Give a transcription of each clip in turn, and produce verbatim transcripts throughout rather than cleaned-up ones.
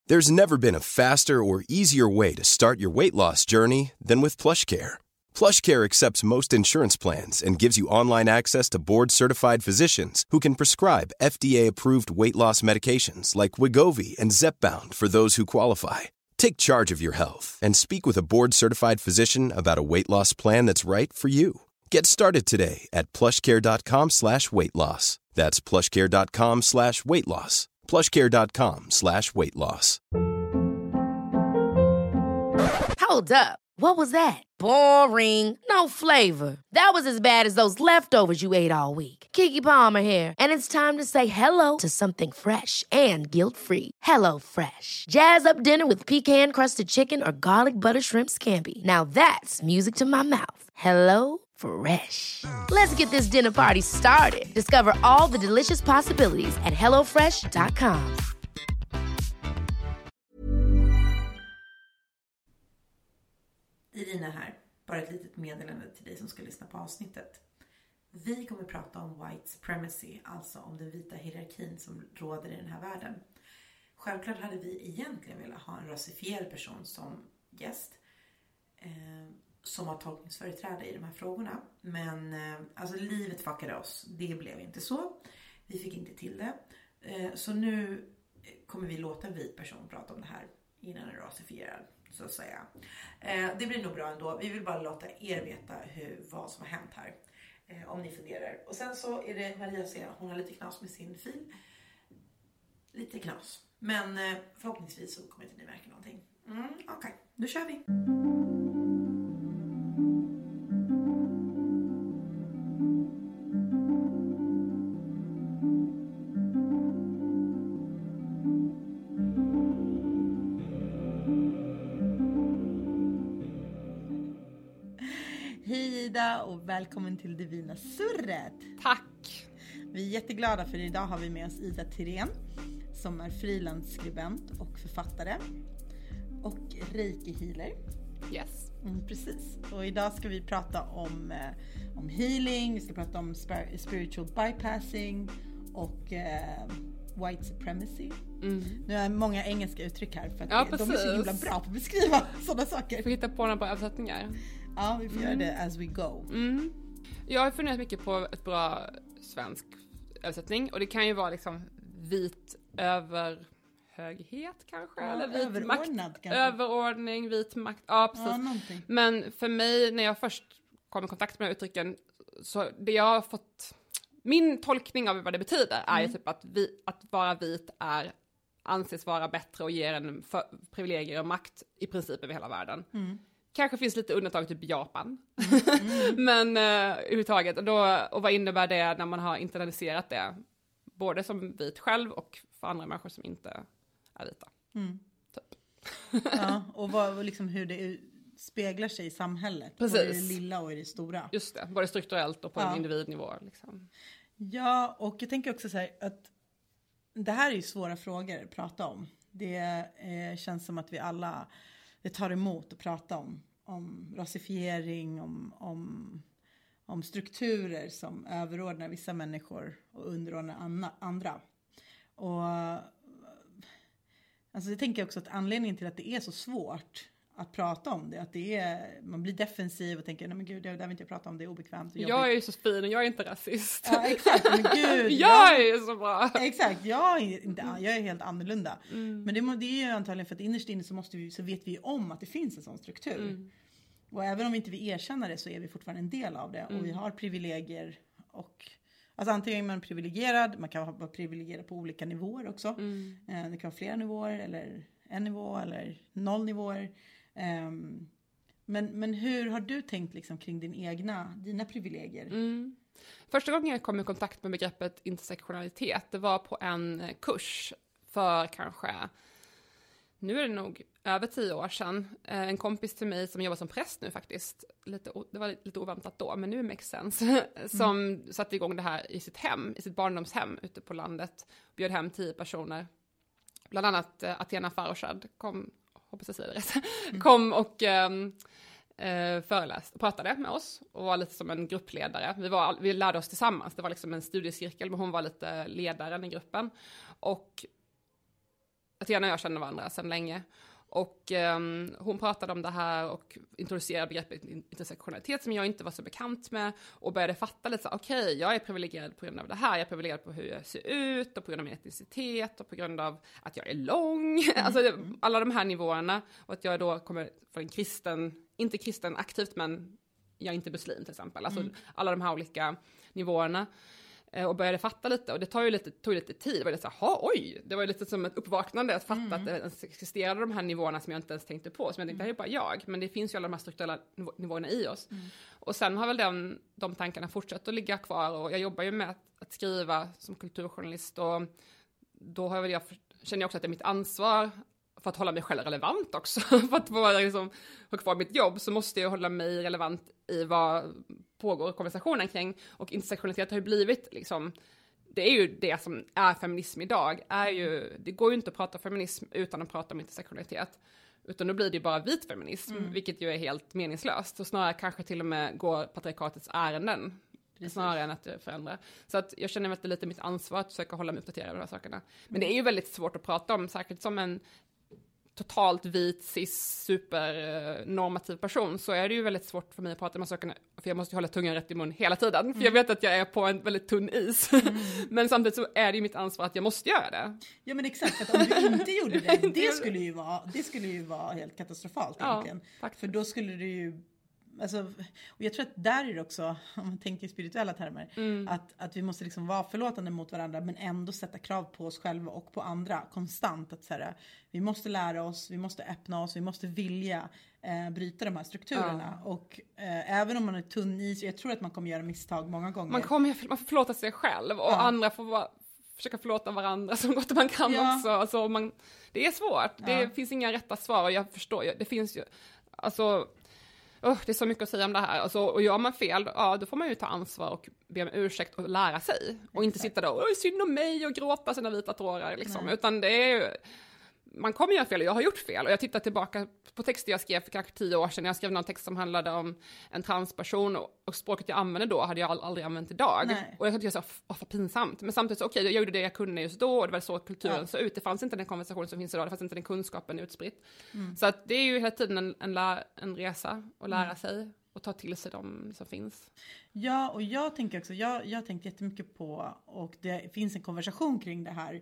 There's never been a faster or easier way to start your weight loss journey than with PlushCare. PlushCare accepts most insurance plans and gives you online access to board-certified physicians who can prescribe F D A-approved weight loss medications like Wegovy and Zepbound for those who qualify. Take charge of your health and speak with a board-certified physician about a weight loss plan that's right for you. Get started today at plushcare.com slash weight loss. That's plushcare.com slash weight loss. plushcare.com slash weight loss. Hold up. What was that? Boring. No flavor. That was as bad as those leftovers you ate all week. Keke Palmer here, and it's time to say hello to something fresh and guilt-free. Hello Fresh. Jazz up dinner with pecan-crusted chicken or garlic butter shrimp scampi. Now that's music to my mouth. Hello Fresh. Let's get this dinner party started. Discover all the delicious possibilities at hello fresh dot com. Irina här, bara ett litet meddelande till dig som ska lyssna på avsnittet. Vi kommer prata om white supremacy, alltså om den vita hierarkin som råder i den här världen. Självklart hade vi egentligen velat ha en rasifierad person som gäst, eh, som har tolkningsföreträde i de här frågorna. Men eh, alltså livet fuckade oss, det blev inte så. Vi fick inte till det. Eh, så nu kommer vi låta en vit person prata om det här innan en rasifierad, så att säga. Eh, det blir nog bra ändå. Vi vill bara låta er veta hur, vad som har hänt här. Eh, om ni funderar. Och sen så är det Maria ser, hon har lite knas med sin fil. Lite knas. Men eh, förhoppningsvis så kommer inte ni märka någonting. Mm, Okej, okay. Nu kör vi. Och välkommen till Divina Surret. Tack. Vi är jätteglada för idag har vi med oss Ida Thirén som är frilansskribent och författare och reiki healer. Yes. Mm, precis. Och idag ska vi prata om, eh, om healing, vi ska prata om spir- spiritual bypassing och eh, white supremacy. Mm. Nu är många engelska uttryck här för att ja, de är så himla bra på att beskriva sådana saker. Får hitta på några bra översättningar. Ja, vi får mm. göra det as we go. Mm. Jag har funderat mycket på ett bra svensk översättning. Och det kan ju vara liksom vit överhöghet kanske. Ja, eller vit överordnad makt, kanske. Överordning, vit makt. Ja, precis. Ja, någonting. Men för mig, när jag först kom i kontakt med de här uttrycken. Så det jag har fått... Min tolkning av vad det betyder är mm. ju typ att, vi, att vara vit är anses vara bättre och ger en för, privilegier och makt i princip över hela världen. Mm. Kanske finns lite undantag typ Japan. Mm. Men uh, överhuvudtaget. Och, då, och vad innebär det när man har internaliserat det? Både som vit själv och för andra människor som inte är vita. Mm. Typ. Ja, och vad, liksom hur det speglar sig i samhället. Precis. Både det lilla och i det stora. Just det, både strukturellt och på ja. en individnivå. Liksom. Ja, och jag tänker också så här att det här är ju svåra frågor att prata om. Det eh, känns som att vi alla... Det tar emot att prata om, om rasifiering, om, om, om strukturer som överordnar vissa människor och underordnar anna, andra. Och alltså jag tänker också att anledningen till att det är så svårt att prata om det, att det är, man blir defensiv och tänker, nej men gud, det där vill inte jag prata om, det är obekvämt och jobbigt. Jag är ju så fin och jag är inte rasist. Ja, exakt, men gud. jag är ju så bra. Exakt, jag är, inte, jag är helt annorlunda. Mm. Men det, det är ju antagligen för att innerst inne så, måste vi, så vet vi om att det finns en sån struktur. Mm. Och även om vi inte vill erkänna det så är vi fortfarande en del av det. Mm. Och vi har privilegier och... Alltså antingen är man privilegierad, man kan vara privilegierad på olika nivåer också. Mm. Det kan vara flera nivåer eller en nivå eller noll nivåer. Um, men, men hur har du tänkt liksom kring din egna, dina privilegier? Mm. Första gången jag kom i kontakt med begreppet intersektionalitet, det var på en kurs för kanske, nu är det nog över tio år sedan. En kompis till mig som jobbar som präst nu faktiskt, lite, det var lite oväntat då, men nu makes sense, som mm. satte igång det här i sitt hem, i sitt barndomshem ute på landet, bjöd hem tio personer. Bland annat uh, Athena Farroshad kom, hoppas jag säger det rätt, mm. kom och um, uh, föreläste och pratade med oss och var lite som en gruppledare. Vi, var, vi lärde oss tillsammans, det var liksom en studiecirkel, men hon var lite ledaren i gruppen. Och Athena och jag känner varandra sedan länge. Och um, hon pratade om det här och introducerade begreppet intersektionalitet som jag inte var så bekant med. Och började fatta lite så, okej, okay, jag är privilegierad på grund av det här. Jag är privilegierad på hur jag ser ut och på grund av min etnicitet och på grund av att jag är lång. Mm. Alltså alla de här nivåerna. Och att jag då kommer från en kristen, inte kristen aktivt, men jag är inte muslim till exempel. Alltså mm. alla de här olika nivåerna. Och började fatta lite, och det tar ju lite, tog lite tid. Det var lite så här, oj, det var lite som ett uppvaknande att fatta mm. att det existerade de här nivåerna som jag inte ens tänkte på. Som jag tänkte, mm. det här är bara jag, men det finns ju alla de här strukturella nivåerna i oss. Mm. Och sen har väl den, de tankarna fortsatt att ligga kvar, och jag jobbar ju med att, att skriva som kulturjournalist, och då har väl jag, känner jag också att det är mitt ansvar för att hålla mig själv relevant också. För att få liksom, ha kvar mitt jobb så måste jag hålla mig relevant i vad pågår konversationen kring. Och intersektionalitet har ju blivit liksom, det är ju det som är feminism idag. Är ju, det går ju inte att prata feminism utan att prata om intersektionalitet. Utan då blir det ju bara vit feminism, mm. vilket ju är helt meningslöst. Och snarare kanske till och med går patriarkatets ärenden. Precis. Snarare än att det förändrar. Så att jag känner att det är lite mitt ansvar att försöka hålla mig uppdaterad av de här sakerna. Men det är ju väldigt svårt att prata om, särskilt som en totalt vit, cis, supernormativ person, så är det ju väldigt svårt för mig att prata om de här sakerna, för jag måste ju hålla tungan rätt i mun hela tiden, mm. för jag vet att jag är på en väldigt tunn is. Mm. Men samtidigt så är det ju mitt ansvar att jag måste göra det. Ja, men exakt, att om du inte gjorde det, det skulle ju vara, det skulle ju vara helt katastrofalt egentligen. Ja, för då skulle du ju, alltså, och jag tror att där är det också, om man tänker i spirituella termer, mm. att, att vi måste liksom vara förlåtande mot varandra, men ändå sätta krav på oss själva och på andra konstant. Att så här, vi måste lära oss, vi måste öppna oss, vi måste vilja eh, bryta de här strukturerna. Ja. Och eh, även om man är tunn is, jag tror att man kommer göra misstag många gånger. Man, kommer, man får förlåta sig själv, och ja. andra får vara, försöka förlåta varandra så gott man kan ja. också. Alltså, man, det är svårt, ja. det finns inga rätta svar, och jag förstår, det finns ju, alltså, Oh, det är så mycket att säga om det här. Alltså, och gör man fel, ja, då får man ju ta ansvar och be om ursäkt och lära sig. Och Exakt. inte sitta där och synd om mig och gråta sina vita tårar. Liksom. Utan det är ju, man kommer göra fel, och jag har gjort fel. Och jag tittar tillbaka på texter jag skrev för kanske tio år sedan. Jag skrev någon text som handlade om en transperson, och, och språket jag använde då hade jag aldrig använt idag. Nej. Och jag tyckte jag så, oh, för pinsamt. Men samtidigt så, okej, okay, jag gjorde det jag kunde just då, och det var så kulturen ja. såg ut. Det fanns inte den konversationen som finns idag, det fanns inte den kunskapen utspritt. Mm. Så att det är ju hela tiden en, en, lä, en resa att lära mm. sig och ta till sig de som finns. Ja, och jag tänker också, jag, jag har tänkt jättemycket på, och det finns en konversation kring det här,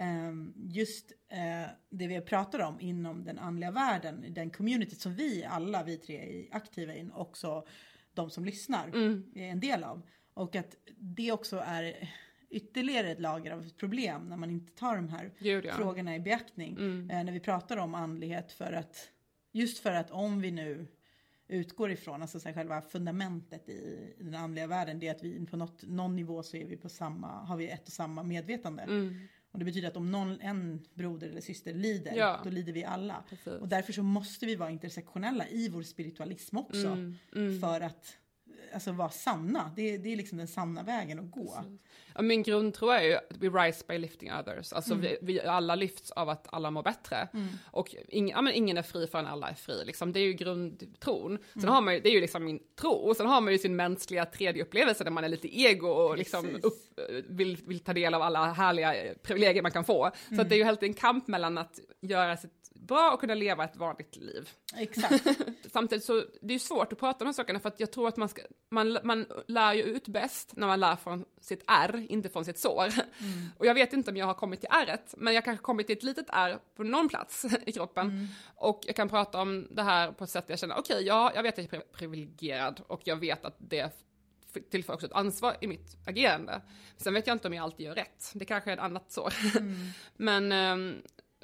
just det vi pratar om inom den andliga världen, den community som vi alla, vi tre är aktiva in, också de som lyssnar mm. är en del av. Och att det också är ytterligare ett lager av ett problem när man inte tar de här Gud, ja. frågorna i beaktning. Mm. När vi pratar om andlighet, för att, just för att om vi nu utgår ifrån, alltså så här, själva fundamentet i den andliga världen, det är att vi på något, någon nivå så är vi på samma, har vi ett och samma medvetande. Mm. Och det betyder att om någon, en broder eller syster lider, ja. då lider vi alla. Precis. Och därför så måste vi vara intersektionella i vår spiritualism också. Mm, mm. För att alltså, vara sanna. Det, det är liksom den sanna vägen att gå. Ja, min grundtro är ju att we rise by lifting others. Alltså mm. vi, vi alla lyfts av att alla mår bättre. Mm. Och ing, ja, men ingen är fri förrän alla är fri. Liksom. Det är ju grundtron. Sen mm. har man ju, det är ju liksom min tro. Och sen har man ju sin mänskliga tredje upplevelse där man är lite ego och liksom upp, vill, vill ta del av alla härliga privilegier man kan få. Mm. Så att det är ju helt en kamp mellan att göra sitt bra och kunna leva ett vanligt liv. Exakt. Samtidigt så det är ju svårt att prata om de här sakerna, för att jag tror att man, ska, man, man lär ju ut bäst när man lär från sitt ärr, inte från sitt sår. Mm. Och jag vet inte om jag har kommit till ärret, men jag kanske kommit till ett litet ärr på någon plats i kroppen. Mm. Och jag kan prata om det här på ett sätt där jag känner, okej, okay, ja, jag vet att jag är privilegierad, och jag vet att det tillför också ett ansvar i mitt agerande. Sen vet jag inte om jag alltid gör rätt. Det kanske är ett annat sår. Mm. men... Um,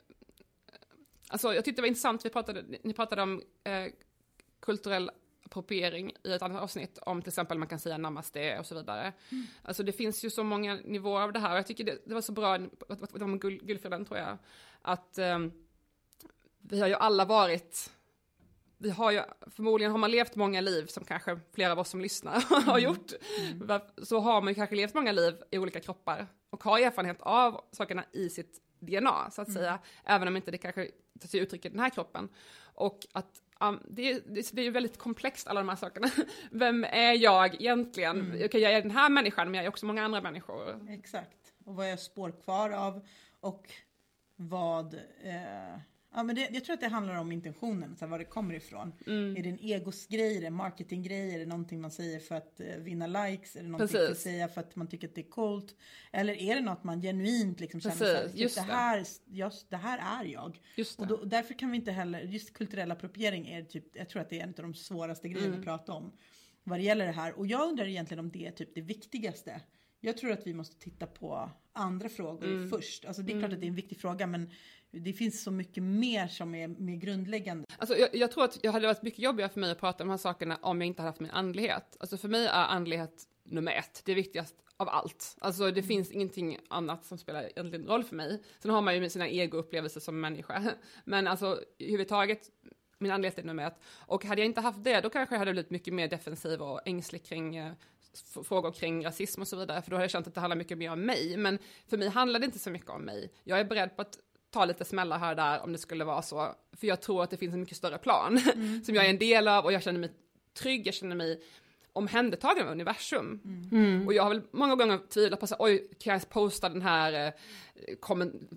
Alltså, jag tyckte det var intressant, vi pratade, ni pratade om eh, kulturell appropriering i ett annat avsnitt, om till exempel man kan säga namaste och så vidare. Mm. Alltså det finns ju så många nivåer av det här, och jag tycker det, det var så bra, det var med Gul, Gulfriden tror jag, att eh, vi har ju alla varit, vi har ju, förmodligen har man levt många liv, som kanske flera av oss som lyssnar har gjort, mm. så har man ju kanske levt många liv i olika kroppar, och har erfarenhet av sakerna i sitt D N A så att säga, mm. även om inte det kanske tar sig uttryck i den här kroppen. Och att um, det, är, det, det är ju väldigt komplext alla de här sakerna. Vem är jag egentligen? Mm. Okay, jag är den här människan, men jag är också många andra människor. Exakt. Och vad är spår kvar av? Och vad... Eh, ja, men det, jag tror att det handlar om intentionen, så här, var det kommer ifrån. Mm. Är det en egosgrej, är det en marketinggrej, är det någonting man säger för att eh, vinna likes, är det någonting Precis. att säga för att man tycker att det är coolt, eller är det något man genuint liksom känner så här, just det, här, just, det här är jag. Just och, då, och därför kan vi inte heller, just kulturell appropriering är typ, jag tror att det är en av de svåraste grejerna mm. att prata om vad det gäller det här, och jag undrar egentligen om det är typ det viktigaste. Jag tror att vi måste titta på andra frågor mm. först. Alltså det är mm. klart att det är en viktig fråga, men det finns så mycket mer som är mer grundläggande. Alltså jag, jag tror att det hade varit mycket jobbigare för mig att prata om de här sakerna om jag inte hade haft min andlighet. Alltså för mig är andlighet nummer ett. Det är viktigast av allt. Alltså det mm. finns ingenting annat som spelar egentligen roll för mig. Sen har man ju sina egoupplevelser som människa. Men alltså i huvudtaget, min andlighet är nummer ett. Och hade jag inte haft det, då kanske jag hade blivit mycket mer defensiv och ängslig kring eh, frågor kring rasism och så vidare. För då hade jag känt att det handlar mycket mer om mig. Men för mig handlar det inte så mycket om mig. Jag är beredd på att ta lite smällar här och där om det skulle vara så. För jag tror att det finns en mycket större plan mm. som jag är en del av, och jag känner mig trygg, jag känner mig omhändertagen av universum. Mm. Mm. Och jag har väl många gånger tvivlat på så, oj, kan jag posta den här eh, komment-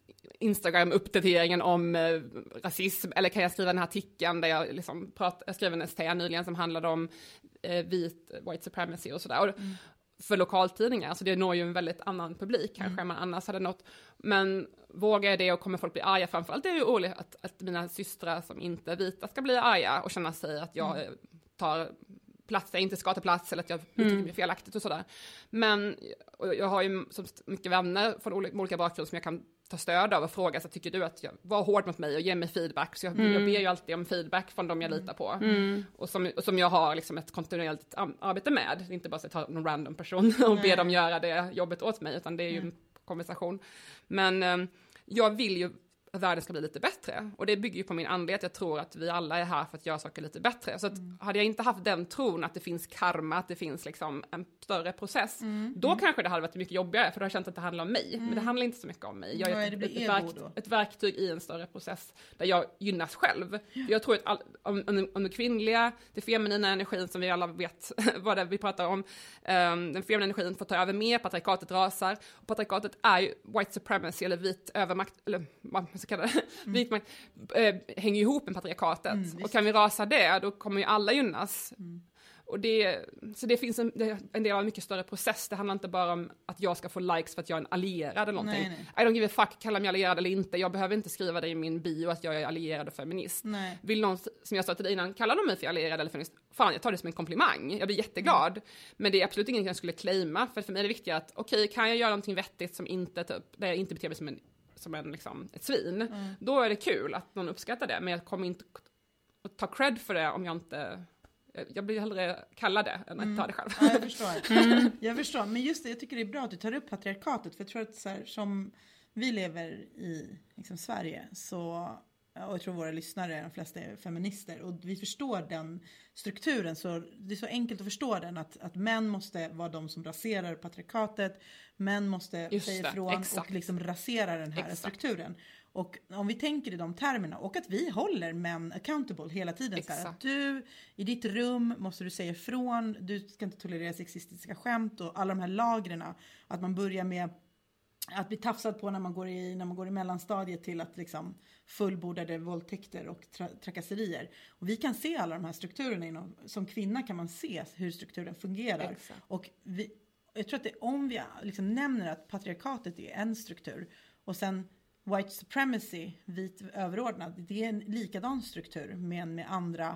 Instagram-uppdateringen om eh, rasism, eller kan jag skriva den här artikeln där jag liksom prat, jag skrev en S T nyligen som handlade om eh, vit, white supremacy och sådär. Och, mm. för lokaltidningar, så det når ju en väldigt annan publik kanske mm. än man annars hade nått. Men vågar jag det och kommer folk bli arga? Framförallt det är ju roligt att, att mina systrar som inte är vita ska bli arga och känna sig att jag mm. tar plats, jag inte ska ta plats, eller att jag uttrycker mig mm. felaktigt och sådär. Men och jag har ju som mycket vänner från olika, olika bakgrunder som jag kan ta stöd av och fråga, så tycker du att jag var hård mot mig och ge mig feedback, så jag, mm. jag ber ju alltid om feedback från dem jag litar på mm. och, som, och som jag har liksom ett kontinuerligt arbete med, det är inte bara att ta någon random person och Nej. be dem göra det jobbet åt mig, utan det är ju mm. en konversation. Men eh, jag vill ju att världen ska bli lite bättre. Och det bygger ju på min andlighet. Jag tror att vi alla är här för att göra saker lite bättre. Så att mm. hade jag inte haft den tron att det finns karma, att det finns liksom en större process, mm. då mm. kanske det hade varit mycket jobbigare, för då har jag känt att det handlar om mig. Mm. Men det handlar inte så mycket om mig. Jag är ett, ett, ett, verk, ett verktyg i en större process där jag gynnas själv. Ja. Jag tror att all, om, om, om den kvinnliga, det feminina energin som vi alla vet vad det är vi pratar om, um, den feminina energin får ta över mer, patriarkatet rasar. Och patriarkatet är ju white supremacy, eller vit övermakt, eller vad så kallar det, mm. vit makt, äh, hänger ihop med patriarkatet. Mm, och kan vi rasa det, då kommer ju alla gynnas. Mm. Och det, så det finns en, det, en del av en mycket större process. Det handlar inte bara om att jag ska få likes för att jag är en allierad eller någonting. Nej, nej. I don't give a fuck, kalla mig allierad eller inte. Jag behöver inte skriva det i min bio att jag är allierad och feminist. Nej. Vill någon, som jag sa till dig innan, kalla de mig för allierad eller feminist? Fan, jag tar det som en komplimang. Jag blir jätteglad. Mm. Men det är absolut inget jag skulle claima. För för mig är det viktigt att, okej, okay, kan jag göra någonting vettigt som inte, typ, där jag inte beter mig som en som en, liksom, ett svin, mm. då är det kul att någon uppskattar det, men jag kommer inte att ta cred för det om jag inte, jag blir hellre kalla det än att mm. ta det själv. Ja, jag förstår. Mm. Jag förstår, men just det, jag tycker det är bra att du tar upp patriarkatet, för jag tror att så här, som vi lever i liksom, Sverige, så, och jag tror våra lyssnare, de flesta är feminister, och vi förstår den strukturen, så det är så enkelt att förstå den, att, att män måste vara de som raserar patriarkatet, män måste Just säga ifrån exakt. och liksom rasera den här exakt. strukturen. Och om vi tänker i de termerna, och att vi håller män accountable hela tiden, så här, att du i ditt rum måste du säga ifrån, du ska inte tolerera sexistiska skämt och alla de här lagren, att man börjar med att bli tafsad på när man går i, när man går i mellanstadiet till att liksom fullbordade våldtäkter och tra- trakasserier. Och vi kan se alla de här strukturerna inom, som kvinna kan man se hur strukturen fungerar. Exakt. Och vi, jag tror att det, om vi liksom nämner att patriarkatet är en struktur och sen white supremacy, vit överordnad, det är en likadan struktur men med andra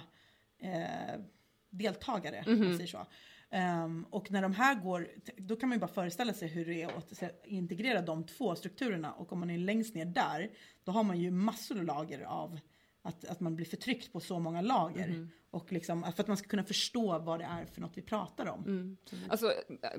eh, deltagare, mm-hmm. om man säger så. Um, och när de här går, då kan man ju bara föreställa sig hur det är att integrera de två strukturerna, och om man är längst ner där, då har man ju massor av lager av att, att man blir förtryckt på så många lager, mm. och liksom, för att man ska kunna förstå vad det är för något vi pratar om. Mm. Mm. Alltså,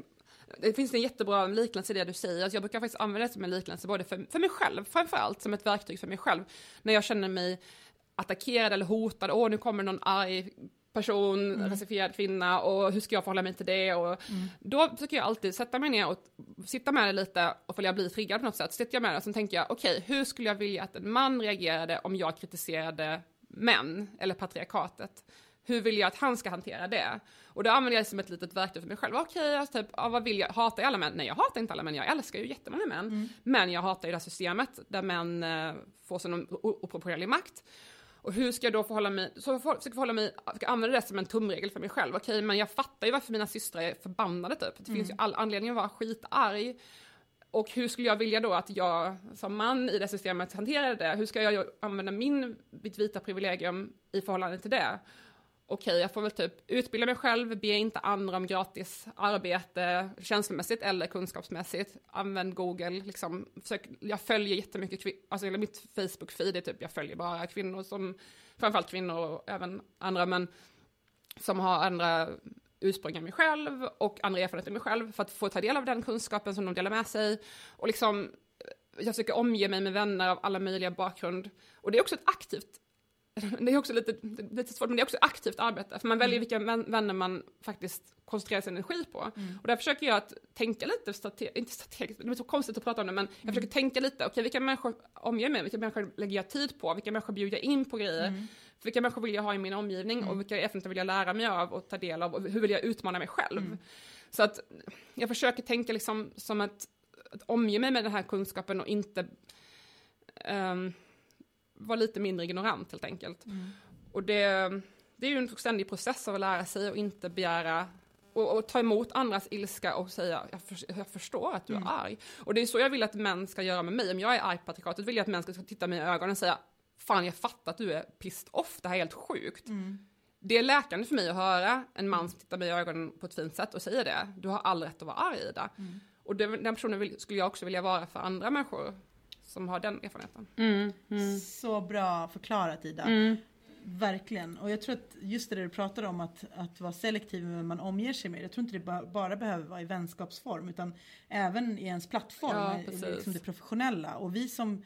det finns en jättebra liknelse i det du säger. Alltså, jag brukar faktiskt använda det som en liknelse både för, för mig själv, framförallt som ett verktyg för mig själv, när jag känner mig attackerad eller hotad. Åh, nu kommer någon arg person, mm. rasifierad kvinna, och hur ska jag förhålla mig till det? Och mm. då försöker jag alltid sätta mig ner och sitta med det lite, och för jag blir triggad på något sätt, sitter jag med det och så tänker jag, okej, okay, hur skulle jag vilja att en man reagerade om jag kritiserade män eller patriarkatet? hur vill jag att han ska hantera det? Och då använder jag det som ett litet verktyg för mig själv. Okej, okay, alltså typ, ja, vad vill jag? Hatar jag alla män? Nej, jag hatar inte alla män. Jag älskar ju jättemånga män. Mm. Men jag hatar ju det här systemet där män eh, får sån oproportionerlig makt. Och hur ska jag då förhålla mig? Så jag försöker förhålla mig, jag ska använda det som en tumregel för mig själv. Okej, okay, men jag fattar ju varför mina systrar är förbannade typ. Det mm. finns ju all anledning att vara skitarg. Och hur skulle jag vilja då att jag som man i det systemet hanterade det? Hur ska jag använda min, mitt vita privilegium i förhållande till det? Okej, okay, jag får väl typ utbilda mig själv, be inte andra om gratis arbete känslomässigt eller kunskapsmässigt. Använd Google, liksom. Försök, jag följer jättemycket, kvin- alltså mitt Facebook-feed är typ, jag följer bara kvinnor som, framförallt kvinnor och även andra, men som har andra ursprung än mig själv och andra erfarenheter än mig själv för att få ta del av den kunskapen som de delar med sig. Och liksom, jag försöker omge mig med vänner av alla möjliga bakgrund. Och det är också ett aktivt, det är också lite, lite svårt, men det är också ett aktivt arbete. För man väljer vilka vänner man faktiskt koncentrerar sin energi på. Mm. Och där försöker jag att tänka lite, strate- inte strategiskt, det är så konstigt att prata om det, men jag mm. försöker tänka lite, okej, okay, vilka människor omger mig, vilka människor lägger jag tid på, vilka människor bjuder jag in på grejer, mm. vilka människor vill jag ha i min omgivning mm. och vilka erfarenheter vill jag lära mig av och ta del av och hur vill jag utmana mig själv. Mm. Så att jag försöker tänka liksom som att, att omge mig med den här kunskapen och inte um, vara lite mindre ignorant helt enkelt. Mm. Och det, det är ju en ständig process av att lära sig och inte begära och, och ta emot andras ilska och säga jag, för, jag förstår att du är mm. arg. Och det är så jag vill att män ska göra med mig. Om jag är arg på patriarkatet vill jag att män ska titta mig i ögonen och säga fan, jag fattar att du är pissed off, det här är helt sjukt. Mm. Det är läkande för mig att höra en man som tittar mig i ögonen på ett fint sätt och säger det. Du har all rätt att vara arg, Ida. Mm. Och det, den personen vill, skulle jag också vilja vara för andra människor som har den erfarenheten. Mm. Mm. Så bra förklarat, Ida. Mm. Verkligen. Och jag tror att just det där du pratar om att, att vara selektiv med vem man omger sig med. Jag tror inte det bara, bara behöver vara i vänskapsform utan även i ens plattform, ja, liksom det professionella. Och vi som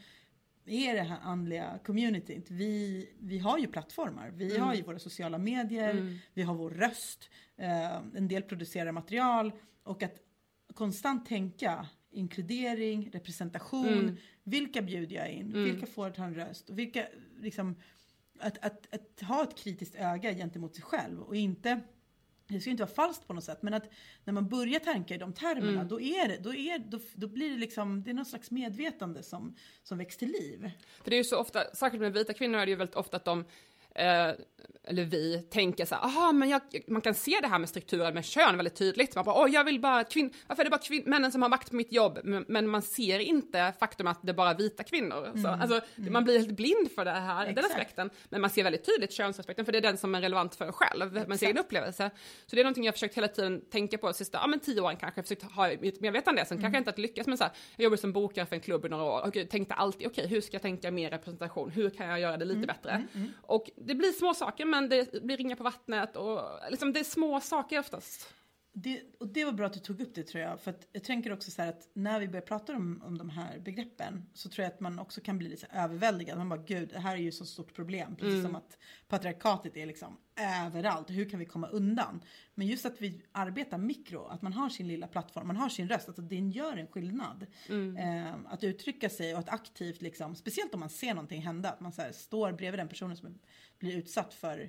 är det här andliga communityt, vi, vi har ju plattformar. Vi mm. har ju våra sociala medier, mm. vi har vår röst, eh, en del producerar material och att konstant tänka inkludering, representation, mm. vilka bjuder jag in, mm. vilka får ta en röst och vilka liksom att, att, att ha ett kritiskt öga gentemot sig själv och inte, det ska inte vara falskt på något sätt, men att när man börjar tänka i de termerna mm. då är det, då är då, då blir det liksom, det är någon slags medvetande som, som väcks till liv. För det är ju så ofta, särskilt med vita kvinnor är det ju väldigt ofta att de Eh, eller vi tänker så här, aha, men jag, man kan se det här med strukturen med kön väldigt tydligt. Man bara, åh, jag vill bara kvinn, varför är det bara kvinn, männen som har makt på mitt jobb? Men, men man ser inte faktum att det är bara vita kvinnor. Mm. Så, alltså, mm. man blir helt blind för det här, Exakt. Den aspekten. Men man ser väldigt tydligt könsaspekten, för det är den som är relevant för en själv. Exakt. Man ser en upplevelse. Så det är någonting jag har försökt hela tiden tänka på de sista, ja men tio åren kanske. Jag har försökt ha ett medvetande. Sen mm. kanske jag inte att lyckas, men så här, jag jobbade som bokare för en klubb i några år. Och jag tänkte alltid, okej, okay, hur ska jag tänka mer representation? Hur kan jag göra det lite mm. bättre? Mm. Mm. Och det blir små saker, men det blir ringar på vattnet och liksom det är små saker oftast. Det, och det var bra att du tog upp det, tror jag. För att jag tänker också så här att när vi börjar prata om, om de här begreppen så tror jag att man också kan bli lite överväldigad. Man bara, gud, det här är ju så stort problem. Precis mm. som att patriarkatet är liksom överallt. Hur kan vi komma undan? Men just att vi arbetar mikro, att man har sin lilla plattform, man har sin röst, att det gör en skillnad. Mm. Eh, att uttrycka sig och att aktivt, liksom, speciellt om man ser någonting hända, att man så här, står bredvid den personen som blir utsatt för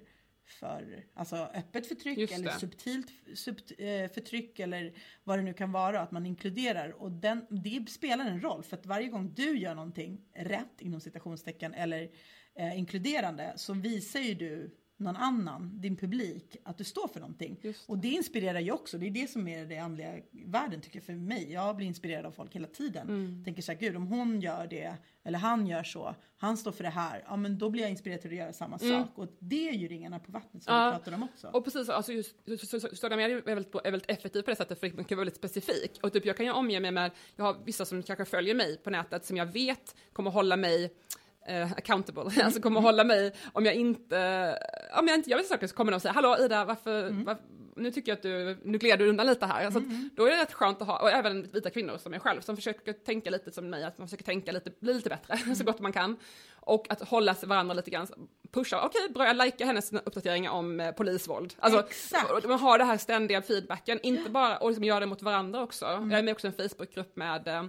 för alltså öppet förtryck eller subtilt subt, eh, förtryck eller vad det nu kan vara, att man inkluderar, och den, det spelar en roll, för att varje gång du gör någonting rätt inom citationstecken eller eh, inkluderande, så visar ju du någon annan, din publik, att du står för någonting. Och det inspirerar ju också. Det är det som är det andliga världen, tycker jag, för mig. Jag blir inspirerad av folk hela tiden. Mm. Tänker så här, gud, om hon gör det eller han gör så, han står för det här, ja men då blir jag inspirerad till att göra samma mm. sak. Och det är ju ringarna på vattnet som ja. vi pratar om också. Och precis, alltså just sociala medier är väldigt, är väldigt effektivt på det sättet, för man kan vara väldigt specifik. Och typ jag kan ju omge mig med, jag har vissa som kanske följer mig på nätet som jag vet kommer hålla mig Uh, accountable, mm. alltså kommer mm. hålla mig om jag inte, om jag inte gör vissa saker, så kommer de säga, hallå Ida, varför, mm. varför nu tycker jag att du, nu glider du undan lite här. Alltså mm. då är det rätt skönt att ha, och även vita kvinnor som jag själv, som försöker tänka lite som mig, att man försöker tänka lite, bli lite bättre mm. så gott man kan, och att hålla sig varandra lite grann, pusha, okej, okay, bra, jag likar hennes uppdateringar om eh, polisvåld. Alltså, Exakt. Man har det här ständiga feedbacken, inte bara, och liksom gör det mot varandra också. Mm. Jag är med också i en Facebookgrupp med eh,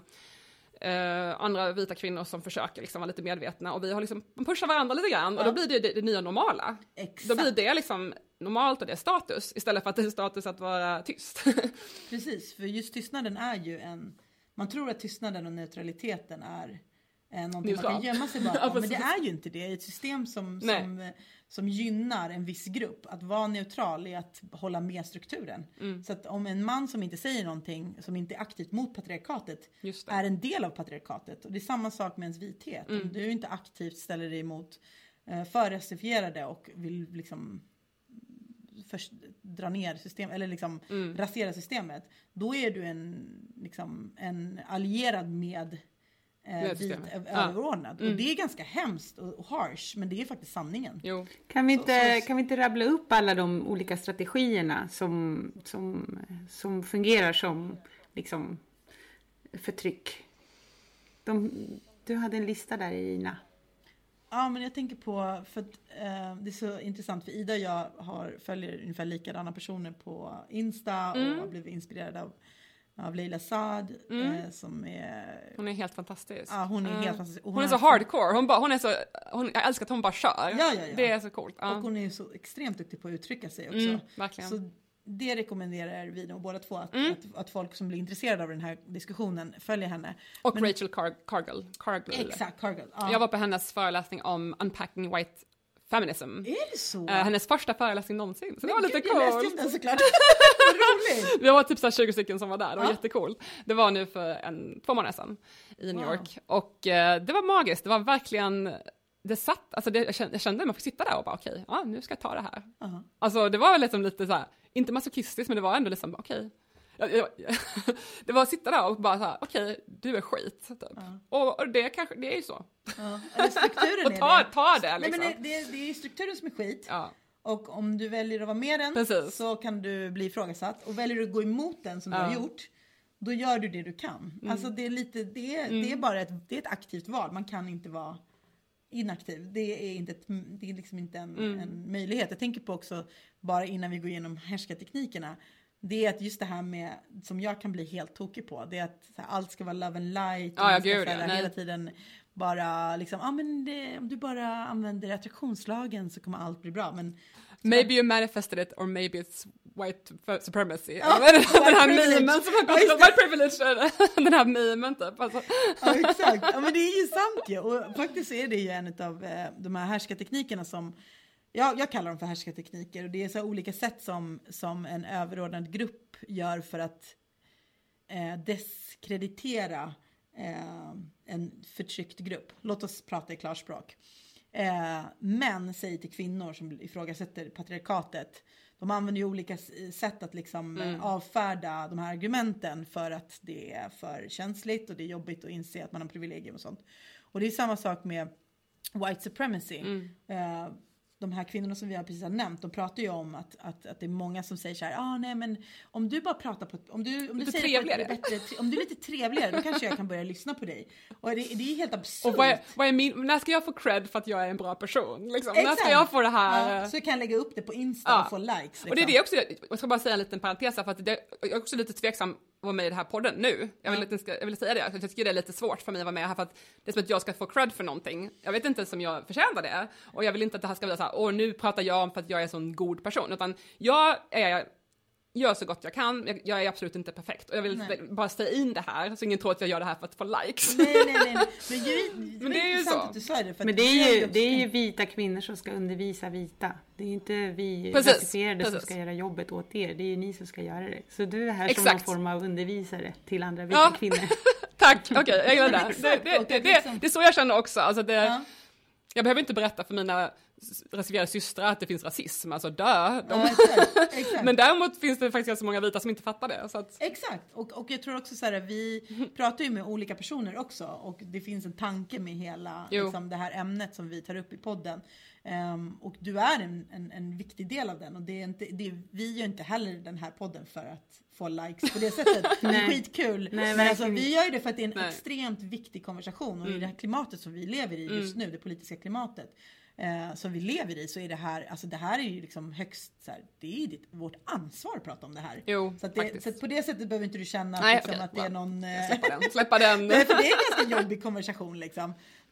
Uh, andra vita kvinnor som försöker liksom vara lite medvetna, och vi har liksom, man pushar varandra lite grann, ja. Och då blir det, det det nya normala. Exakt. Då blir det liksom normalt och det är status, istället för att det är status att vara tyst. Precis, för just tystnaden är ju en, man tror att tystnaden och neutraliteten är eh, någonting Neutral. Man kan gömma sig bakom, ja, men det är ju inte det. Det är ett system som, som, som gynnar en viss grupp. Att vara neutral är att hålla med strukturen. Mm. Så att om en man som inte säger någonting, som inte är aktivt mot patriarkatet, är en del av patriarkatet. Och det är samma sak med ens vithet. Mm. Om du inte aktivt ställer dig emot eh, förrasifierade och vill liksom först dra ner system eller liksom mm. rasera systemet, då är du en liksom en allierad med eh, vit överordnad. Ja. Mm. Och det är ganska hemskt och harsh, men det är faktiskt sanningen. Jo. Kan vi inte så, så... kan vi inte rabbla upp alla de olika strategierna som som som fungerar som liksom förtryck? De, du hade en lista där, Ina. Ja, men jag tänker på, för att, eh, det är så intressant, för Ida och jag har, följer ungefär likadana personer på Insta mm. och har blivit inspirerad av, av Leila Saad mm. eh, som är... Hon är helt fantastisk. Ja, hon är mm. helt fantastisk. Hon, hon är så hardcore, hon, bara, hon är så, hon, jag älskar att hon bara kör. Ja, ja, ja. Det är så coolt. Ja. Och hon är så extremt duktig på att uttrycka sig också. Mm, verkligen. Så det rekommenderar vi nog båda två, att, mm. att, att folk som blir intresserade av den här diskussionen följer henne. Och men, Rachel Car- Cargill. Cargill. Exakt, Cargill. Ja. Jag var på hennes föreläsning om Unpacking White Feminism. Är det så? Uh, hennes första föreläsning någonsin. Så men det var lite coolt. Jag läste inte den såklart. Vad roligt. Vi var typ så tjugo stycken som var där. Det var ja. jättekul. Det var nu för en, två månader sedan i New wow. York. Och uh, det var magiskt. Det var verkligen... Det satt, alltså det, jag, kände, jag kände att man fick sitta där och bara okej, okay, ja, nu ska jag ta det här. Uh-huh. Alltså det var liksom lite så här, inte masochistiskt, men det var ändå liksom okej. Okay. Det var att sitta där och bara så här, okej, okay, du är skit. Typ. Uh-huh. Och, och det, kanske, det är ju så. Uh-huh. Strukturen och ta, är det. ta det liksom. Nej, men det, det, det är strukturen som är skit. Ja. Och om du väljer att vara med den Precis. Så kan du bli ifrågasatt. Och väljer du att gå emot den som ja. Du har gjort, då gör du det du kan. Mm. Alltså det är lite, det är, mm. det är bara ett, det är ett aktivt val. Man kan inte vara inaktiv. Det är inte, ett, det är liksom inte en, mm. en möjlighet. Jag tänker på också, bara innan vi går igenom härskarteknikerna, det är att just det här med, som jag kan bli helt tokig på, det är att så här, allt ska vara love and light. Ah, ja, ska gud, ja, hela tiden bara liksom, ah, men det, om du bara använder attraktionslagen så kommer allt bli bra. Men maybe you manifested it, or maybe it's white supremacy. Ja, den här memen som har gått, ja, white privilege, den här memen typ. Alltså. Ja, exakt. Ja, men det är ju sant ju. Och faktiskt är det ju en av eh, de här härskarteknikerna som, ja, jag kallar dem för härskartekniker. Och det är så olika sätt som, som en överordnad grupp gör för att eh, diskreditera eh, en förtryckt grupp. Låt oss prata i klarspråk. Eh, män säger till kvinnor som ifrågasätter patriarkatet, de använder ju olika sätt att liksom mm. avfärda de här argumenten för att det är för känsligt och det är jobbigt att inse att man har privilegium och sånt. Och det är samma sak med white supremacy. Mm. Eh, de här kvinnorna som vi har precis har nämnt, de pratar ju om att, att, att det är många som säger så här, ah, nej men om du bara pratar på, om du, om du säger trevligare. Det bättre, om du är lite trevligare, då kanske jag kan börja lyssna på dig. Och det, det är helt absurt. Och vad är, vad är min, när ska jag få cred för att jag är en bra person? Liksom? När ska jag få det här? Ja, så jag kan lägga upp det på Insta ja. Och få likes. Liksom. Och det är det också, jag ska bara säga en liten parentes för att det, jag är också lite tveksam vara med i den här podden nu. Jag vill, mm. inte, jag vill säga det. Jag tycker det är lite svårt för mig att vara med här för att det är som att jag ska få cred för någonting. Jag vet inte som jag förtjänar det. Och jag vill inte att det här ska vara så här, åh nu pratar jag om för att jag är en sån god person. Utan jag är, gör så gott jag kan. Jag, jag är absolut inte perfekt. Och jag vill nej. bara säga in det här så ingen tror att jag gör det här för att få likes. Nej, nej, nej. Men, ju, det, Men det är ju så. Att du sa det, för Men det är, ju, det är ju vita kvinnor som ska undervisa vita. Det är ju inte vi rasifierade som ska göra jobbet åt er. Det är ju ni som ska göra det. Så du är här Exakt. som någon form av undervisare till andra vita ja. kvinnor. Tack, okej, okay, jag gillar det. Det, det, det, det. Det är så jag känner också. Alltså det, ja. Jag behöver inte berätta för mina rasifierade systrar att det finns rasism, alltså dö. De... Ja, exakt, exakt. Men däremot finns det faktiskt ganska många vita som inte fattar det. Så att... Exakt, och, och jag tror också så här, vi pratar ju med olika personer också och det finns en tanke med hela liksom, det här ämnet som vi tar upp i podden. Um, och du är en, en, en viktig del av den och det är inte, det är, vi gör inte heller den här podden för att få likes på det sättet. Det är skitkul. Nej, men alltså, vi gör det för att det är en Nej. extremt viktig konversation och mm. i det här klimatet som vi lever i just mm. nu, det politiska klimatet eh, som vi lever i, så är det här, alltså det här är ju liksom högst så här, det är ditt, vårt ansvar att prata om det här. Jo, så, att det, så att på det sättet behöver inte du känna Nej, liksom, okay. att det är någon... Eh, släppa den, släppa den. Nej, för det är en ganska jobbig konversation liksom.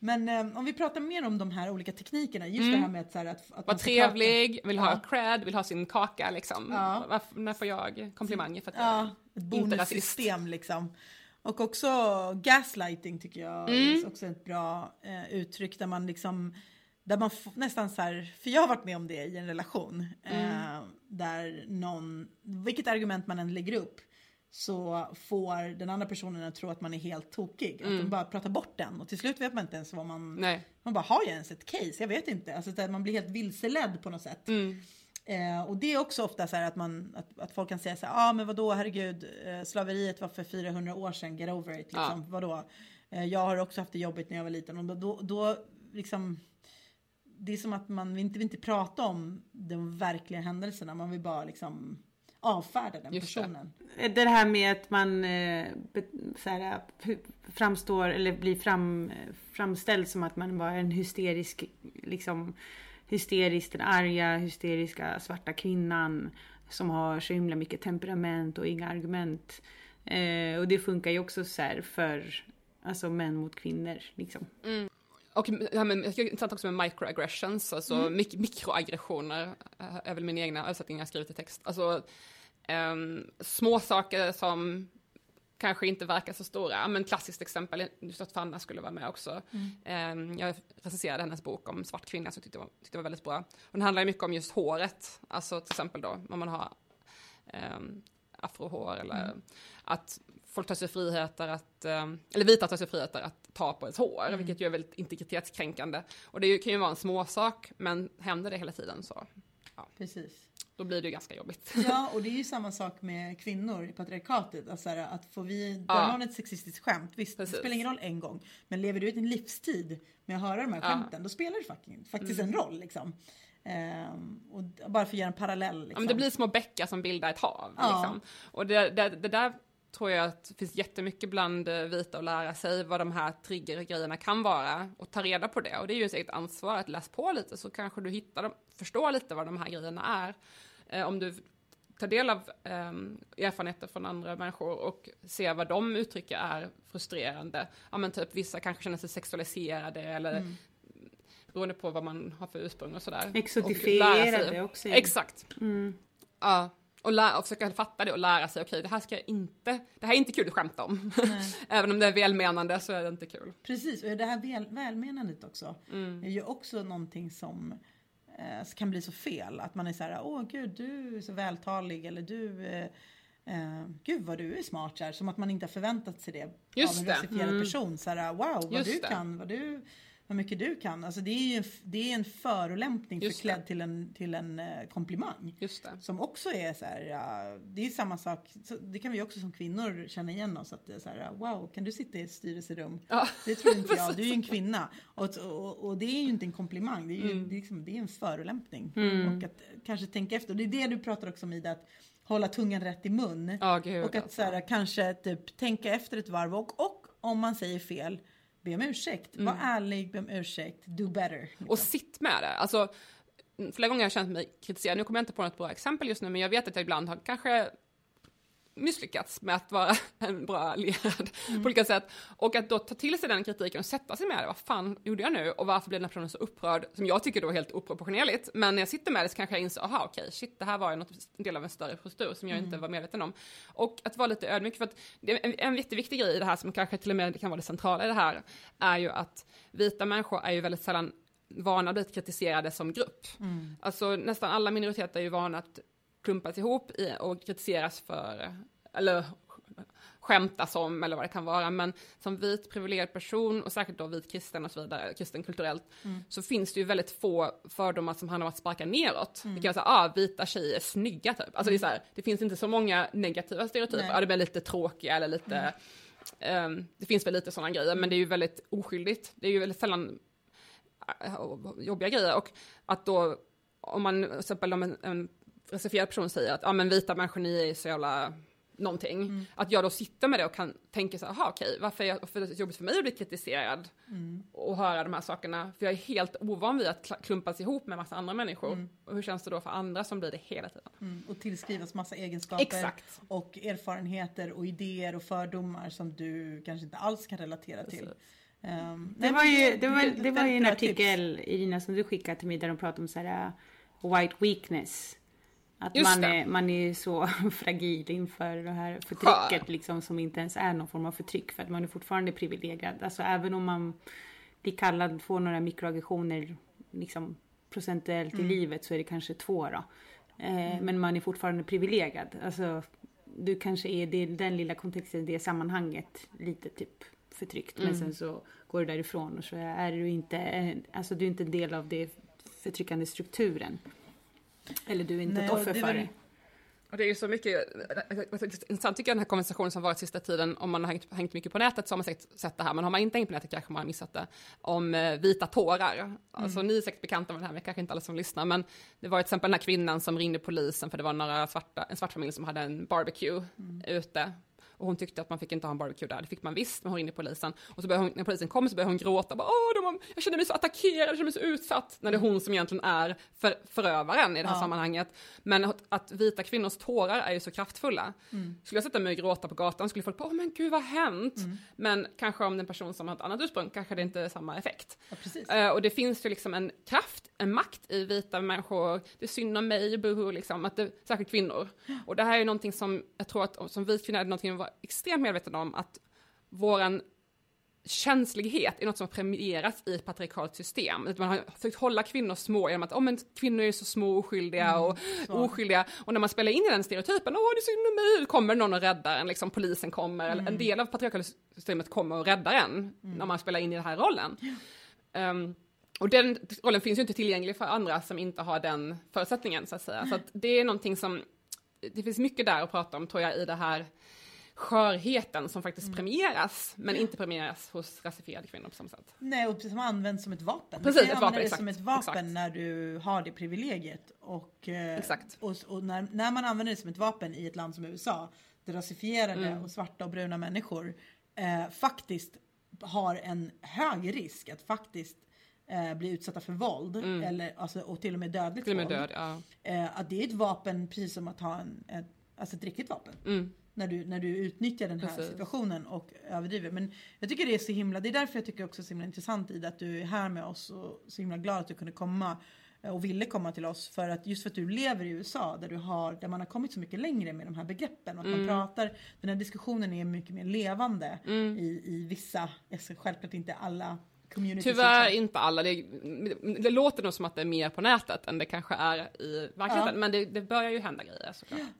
Men eh, om vi pratar mer om de här olika teknikerna, just Mm. det här med att, så här, att, att Var trevlig, vill ha Ja. cred, vill ha sin kaka liksom. Ja. Varför, när får jag komplimanger för att Ja, jag ett inte rasist? bonussystem liksom. Och också gaslighting tycker jag Mm. är också ett bra eh, uttryck där man liksom, där man f- nästan så här, för jag har varit med om det i en relation, eh, Mm. där någon, vilket argument man än lägger upp, så får den andra personen att tro att man är helt tokig. Att de bara pratar bort den och till slut vet man inte ens vad man, Nej. man bara, har jag ens ett case? Jag vet inte. Alltså att man blir helt vilseledd på något sätt. Mm. Eh, och det är också ofta så här att, man, att, att folk kan säga så här, ja ah, men vadå, herregud, eh, slaveriet var för fyrahundra år sedan, get over it, liksom, Ja. vadå? Eh, jag har också haft det jobbigt när jag var liten och då, då, då liksom, det är som att man inte vill inte prata om de verkliga händelserna, man vill bara liksom avfärda den Just det. personen. Det här med att man eh, be, så här, framstår eller blir fram, framställd som att man var en hysterisk, liksom hysterisk, den arga, hysteriska svarta kvinnan som har så himla mycket temperament och inga argument. Eh, och det funkar ju också så här för alltså män mot kvinnor liksom. Mm. Och det här med, jag tycker det är intressant också med microaggressions, alltså Mm. mik- mikroaggressioner äh, är väl min egna översättning jag skrivit i text. Alltså um, små saker som kanske inte verkar så stora. Men klassiskt exempel, just att Fanna skulle vara med också. Mm. Um, jag recenserade hennes bok om svart kvinna som jag tyckte var, tyckte var väldigt bra. Och den handlar ju mycket om just håret. Alltså till exempel då, om man har um, afrohår eller mm. att folk tar sig friheter att, um, eller vita tar sig friheter att ta på ett hår, mm. vilket ju är väldigt integritetskränkande. Och det kan ju vara en småsak, men händer det hela tiden så, ja. Precis. Då blir det ju ganska jobbigt. Ja, och det är ju samma sak med kvinnor i patriarkatet. Alltså här, att får vi dra Ja. någon ett sexistiskt skämt, visst, Precis. det spelar ingen roll en gång. Men lever du ut en livstid med att höra de här Ja. skämten, då spelar det fucking, faktiskt Mm. en roll liksom. Ehm, och bara för att göra en parallell. Liksom. Ja, men det blir små bäckar som bildar ett hav. Ja. Liksom. Och det, det, det där tror jag att det finns jättemycket bland eh, vita att lära sig vad de här triggergrejerna kan vara och ta reda på det. Och det är ju ett eget ansvar att läsa på lite så kanske du hittar dem, förstår lite vad de här grejerna är. Eh, om du tar del av eh, erfarenheter från andra människor och ser vad de uttrycker är frustrerande. Ja, men typ vissa kanske känner sig sexualiserade eller Mm. beroende på vad man har för ursprung och sådär. Exotifierade också. Exakt. Mm. Ja, och, lä- och försöka fatta det och lära sig, okej, okay, det här ska jag inte, det här är inte kul att skämta om. Även om det är välmenande så är det inte kul. Precis, och det här väl, välmenandet också Mm. är ju också någonting som eh, kan bli så fel. Att man är så här, åh gud, du är så vältalig, eller du, eh, eh, gud vad du är smart, så här, som att man inte har förväntat sig det Just av en det. rasifierad Mm. person. Så här, wow, vad Just du det. kan, vad du... vad mycket du kan. Alltså det är ju en, det är en förolämpning Just förklädd det. till en, till en eh, komplimang. Just det. Som också är så här, ja, det är samma sak, så det kan vi också som kvinnor känna igen oss, att det är så här, wow, kan du sitta i ett styrelserum? Ja. Det tror inte jag, du är ju en kvinna. Och, och, och det är ju inte en komplimang, det är ju Mm. det är liksom, det är en förolämpning. Mm. Och att kanske tänka efter, och det är det du pratar också om, Ida, att hålla tungan rätt i mun. Ja, gud, och att alltså. så här, kanske typ tänka efter ett varv, och, och om man säger fel, be om ursäkt. Var ärlig, be om ursäkt, do better. Liksom. Och sitt med det. Alltså, flera gånger har jag känt mig kritiserad. Nu kommer jag inte på något bra exempel just nu, men jag vet att jag ibland har kanske misslyckats med att vara en bra allierad mm. på olika sätt. Och att då ta till sig den kritiken och sätta sig med det. Vad fan gjorde jag nu? Och varför blev den här personen så upprörd? Som jag tycker då är helt oproportionerligt. Men när jag sitter med det så kanske jag inser, aha okej, shit, det här var ju något, en del av en större procedur som jag mm. inte var medveten om. Och att vara lite ödmjuk, för att det är en, en jätteviktig grej i det här, som kanske till och med kan vara det centrala i det här, är ju att vita människor är ju väldigt sällan vana att bli kritiserade som grupp. Mm. Alltså nästan alla minoriteter är ju vana att klumpas ihop i, och kritiseras för, eller skämtas om, eller vad det kan vara. Men som vit privilegierad person, och särskilt då vit kristen och så vidare, kristen kulturellt, mm. så finns det ju väldigt få fördomar som handlar om att sparka neråt. Mm. Det kan vara så här, ah, vita tjejer är snygga typ. Alltså mm. det är så här, det finns inte så många negativa stereotyper. Ja, ah, det är lite tråkiga eller lite, mm. um, det finns väl lite sådana grejer, men det är ju väldigt oskyldigt. Det är ju väldigt sällan jobbiga grejer, och att då om man till exempel om en, en rasifierad person säger att ja, men vita människor, ni är så jävla någonting, mm. att jag då sitter med det och kan tänka så här, aha, okej, varför är, jag, varför är det jobbigt för mig att bli kritiserad mm. och höra de här sakerna, för jag är helt ovan vid att klumpas ihop med massa andra människor, mm. och hur känns det då för andra som blir det hela tiden? Mm. Och tillskrivas massa egenskaper. Exakt. Och erfarenheter och idéer och fördomar som du kanske inte alls kan relatera till. Um, det, var ju, det, var, det var ju en artikel, tips. Irina, som du skickade till mig där de pratade om så här, uh, white weakness. Att man är, man är så fragil inför det här förtrycket liksom, som inte ens är någon form av förtryck. För att man är fortfarande privilegierad. Alltså även om man blir kallad, får några mikroaggressioner liksom, procentuellt mm. i livet, så är det kanske två då. Eh, mm. Men man är fortfarande privilegierad. Alltså du kanske är det, den lilla kontexten, det sammanhanget lite typ förtryckt. Mm. Men sen så går du därifrån och så är du inte, alltså du är inte en del av det förtryckande strukturen. Eller du är inte Nej, ett offer det för det. Och det är ju så mycket intressant tycker jag den här konversationen som varit sista tiden, om man har hängt, hängt mycket på nätet så har man säkert sett det här, men har man inte hängt på nätet kanske man har missat det, om eh, vita tårar. Mm. Alltså ni är säkert bekanta med det här, men kanske inte alla som lyssnar, men det var till exempel den här kvinnan som ringde polisen för det var några svarta, en svart familj som hade en barbecue mm. ute. Och hon tyckte att man fick inte ha en barbecue där. Det fick man visst, men hon ringde polisen. Och så började hon, när polisen kom så började hon gråta. Bara, Åh, de har, jag känner mig så attackerad, jag känner mig så utsatt. När det är hon som egentligen är för, förövaren i det här ja. sammanhanget. Men att, att vita kvinnors tårar är ju så kraftfulla. Mm. Skulle jag sätta mig och gråta på gatan skulle folk på, åh men gud vad har hänt? Mm. Men kanske om den person som har ett annat ursprung kanske det inte är samma effekt. Ja, uh, och det finns ju liksom en kraft, en makt i vita människor. Det är synd om mig, buhu, liksom, att det, särskilt kvinnor. Ja. Och det här är ju någonting som jag tror att som vit kvinnor är det någonting var extremt medveten om, att våran känslighet är något som har premierats i ett patriarkalt system. Man har försökt hålla kvinnor små genom att oh, men kvinnor är så små, oskyldiga mm, och så. oskyldiga. Och när man spelar in i den stereotypen, åh, det är synd om mig, kommer någon och räddar en, liksom polisen kommer, mm. eller en del av patriarkala systemet kommer och räddar en mm. när man spelar in i den här rollen. Yeah. Um, och den rollen finns ju inte tillgänglig för andra som inte har den förutsättningen, så att säga. Så att det är någonting som, det finns mycket där att prata om, tror jag, i det här skörheten som faktiskt mm. premieras, men inte premieras hos rasifierade kvinnor på samma sätt. Nej, och som används som ett vapen. Precis, du ett vapen, det exakt. som ett vapen exakt. när du har det privilegiet. Och, exakt. och, och när, när man använder det som ett vapen i ett land som U S A, där rasifierade mm. och svarta och bruna människor eh, faktiskt har en hög risk att faktiskt eh, bli utsatta för våld, mm. eller, alltså, och till och med dödligt till och med våld. Död, ja. eh, att det är ett vapen precis som att ha en, ett, alltså ett riktigt vapen. Mm. När du, när du utnyttjar den här Precis. situationen och överdriver. Men jag tycker det är så himla, det är därför jag tycker också så himla intressant i att du är här med oss och så himla glad att du kunde komma och ville komma till oss, för att just för att du lever i U S A där du har, där man har kommit så mycket längre med de här begreppen och att mm. man pratar, den här diskussionen är mycket mer levande mm. i, i vissa, självklart inte alla communities. Tyvärr inte alla, det, det låter nog som att det är mer på nätet än det kanske är i verkligheten, ja. men det, det börjar ju hända grejer såklart. Ja.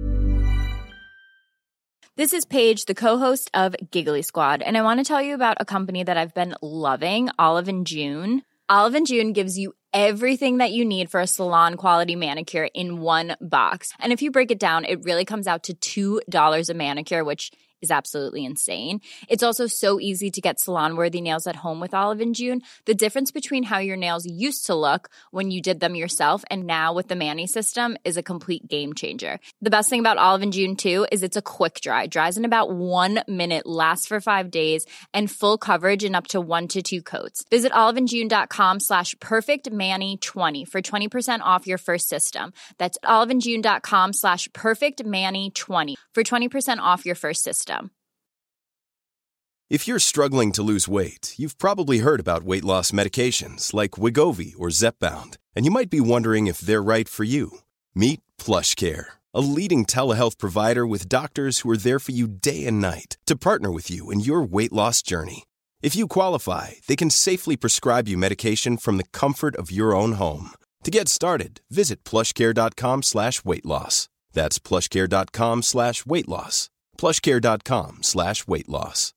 This is Paige, the co-host of Giggly Squad, and I want to tell you about a company that I've been loving, Olive and June. Olive and June gives you everything that you need for a salon-quality manicure in one box. And if you break it down, it really comes out to two dollars a manicure, which is absolutely insane. It's also so easy to get salon-worthy nails at home with Olive and June. The difference between how your nails used to look when you did them yourself and now with the Mani system is a complete game changer. The best thing about Olive and June, too, is it's a quick dry. Dries in about one minute, lasts for five days, and full coverage in up to one to two coats. Visit oliveandjune.com slash perfectmani20 for twenty percent off your first system. That's oliveandjune.com slash perfectmani20 for twenty percent off your first system. If you're struggling to lose weight, you've probably heard about weight loss medications like Wegovy or Zepbound, and you might be wondering if they're right for you. Meet PlushCare, a leading telehealth provider with doctors who are there for you day and night to partner with you in your weight loss journey. If you qualify, they can safely prescribe you medication from the comfort of your own home. To get started, visit plushcare.com slash weight loss. That's plushcare.com slash weight loss. plushcare.com slash weight loss.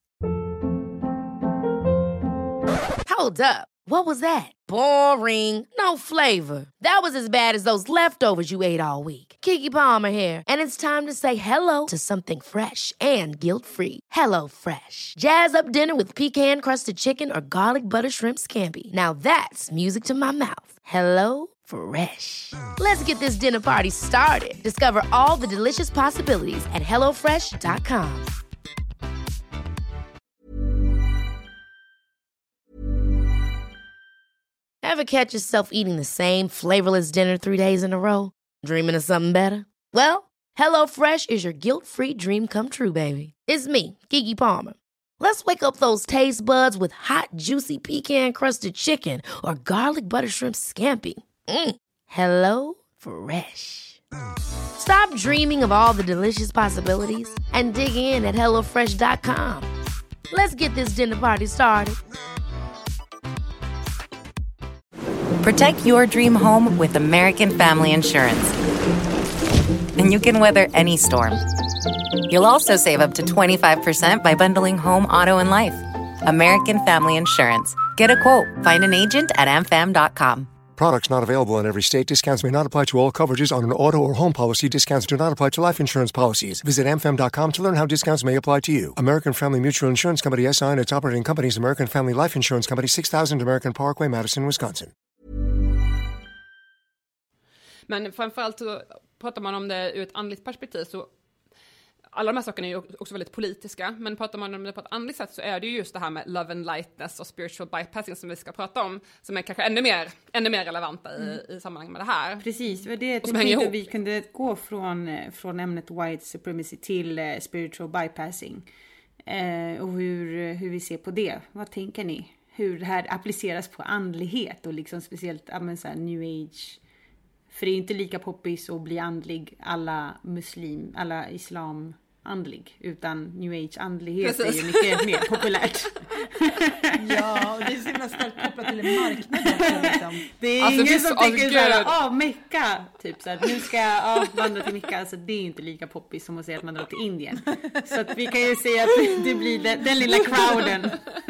Hold up. What was that? Boring. No flavor. That was as bad as those leftovers you ate all week. Keke Palmer here, and it's time to say hello to something fresh and guilt-free. Hello Fresh. Jazz up dinner with pecan-crusted chicken or garlic butter shrimp scampi. Now that's music to my mouth. Hello Fresh. Let's get this dinner party started. Discover all the delicious possibilities at hello fresh dot com. Ever catch yourself eating the same flavorless dinner three days in a row? Dreaming of something better? Well, HelloFresh is your guilt-free dream come true, baby. It's me, Keke Palmer. Let's wake up those taste buds with hot, juicy pecan-crusted chicken or garlic butter shrimp scampi. Mm. Hello Fresh. Stop dreaming of all the delicious possibilities and dig in at hello fresh dot com. Let's get this dinner party started. Protect your dream home with American Family Insurance. And you can weather any storm. You'll also save up to twenty-five percent by bundling home, auto, and life. American Family Insurance. Get a quote. Find an agent at a m fam dot com. Products not available in every state. Discounts may not apply to all coverages on an auto or home policy. Discounts do not apply to life insurance policies. Visit a m fam dot com to learn how discounts may apply to you. American Family Mutual Insurance Company S I and its operating companies, American Family Life Insurance Company, six thousand American Parkway, Madison, Wisconsin. Men framförallt så pratar man om det ur ett andligt perspektiv, så alla de här sakerna är ju också väldigt politiska, men pratar man om det på ett andligt sätt så är det ju just det här med love and lightness och spiritual bypassing som vi ska prata om, som är kanske ännu mer, ännu mer relevanta i, mm. i sammanhang med det här. Precis, det är och som hänger ihop. Vi kunde gå från, från ämnet white supremacy till uh, spiritual bypassing uh, och hur, hur vi ser på det. Vad tänker ni? Hur det här appliceras på andlighet och liksom speciellt ja, så här, new age. För det är inte lika poppis att bli andlig alla muslim, alla islam andlig, utan new age andlighet Precis. Är ju mycket mer populärt. Ja, och det är så himla starkt kopplat till en marknad också, liksom. Det är alltså, ingen som tänker såhär, ja oh, Mecka, typ såhär, nu ska jag oh, vandra till Mecka, alltså det är inte lika poppis som att säga att man drar till Indien. Så att vi kan ju säga att det blir den, den lilla crowden.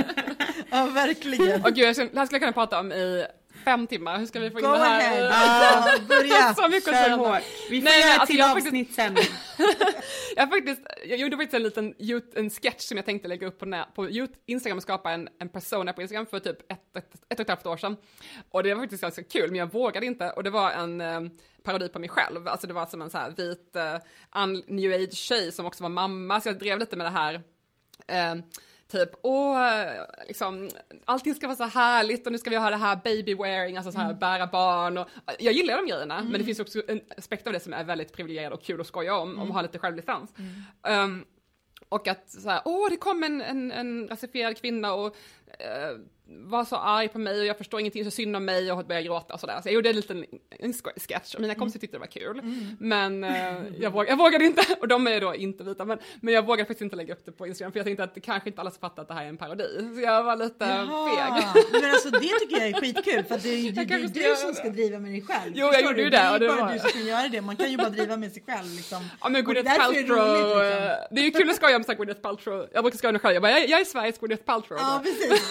Ja, verkligen. Och gud, det här skulle jag kunna prata om i fem timmar. Hur ska vi få in Go det här? Ah, börja. Så mycket Kör hårt. Vi får Nej, göra alltså, till jag avsnitt sen. jag, faktiskt, jag gjorde faktiskt en liten en sketch som jag tänkte lägga upp på, på Instagram och skapa en, en persona på Instagram för typ ett, ett, ett och ett halvt år sedan. Och det var faktiskt ganska kul, men jag vågade inte. Och det var en um, parodi på mig själv. Alltså det var som en så här vit uh, new age tjej som också var mamma. Så jag drev lite med det här... Uh, Typ, åh, liksom, allting ska vara så härligt och nu ska vi ha det här baby wearing, alltså så här mm. bära barn. Och, jag gillar de grejerna, mm. men det finns också en aspekt av det som är väldigt privilegierad och kul att skoja om, mm. om att ha lite självdistans. Mm. Um, och att så här, åh, det kom en, en, en rasifierad kvinna och uh, var så arg på mig och jag förstår ingenting, så synd om mig och började gråta och sådär. Så jag gjorde en liten en sketch och mina kompisar tyckte det var kul. Mm. Men uh, jag, våg, jag vågade inte, och de är då inte vita, men, men jag vågade faktiskt inte lägga upp det på Instagram för jag tänkte att det kanske inte alla som fattar att det här är en parodi. Så jag var lite Jaha. feg. Men alltså det tycker jag är skitkul för att det är ju det, det är du jag... som ska driva med dig själv. Jo, jag gjorde ju det. Det är och det bara var... du som kan göra det. Man kan ju bara driva med sig själv liksom. Ja, men Gwyneth Paltrow, det, roligt, liksom. Det är ju kul att skoja om Gwyneth Paltrow. Jag brukar skoja om själv. Jag, bara, jag, jag är Sveriges Gwyneth Paltrow. Ja, precis.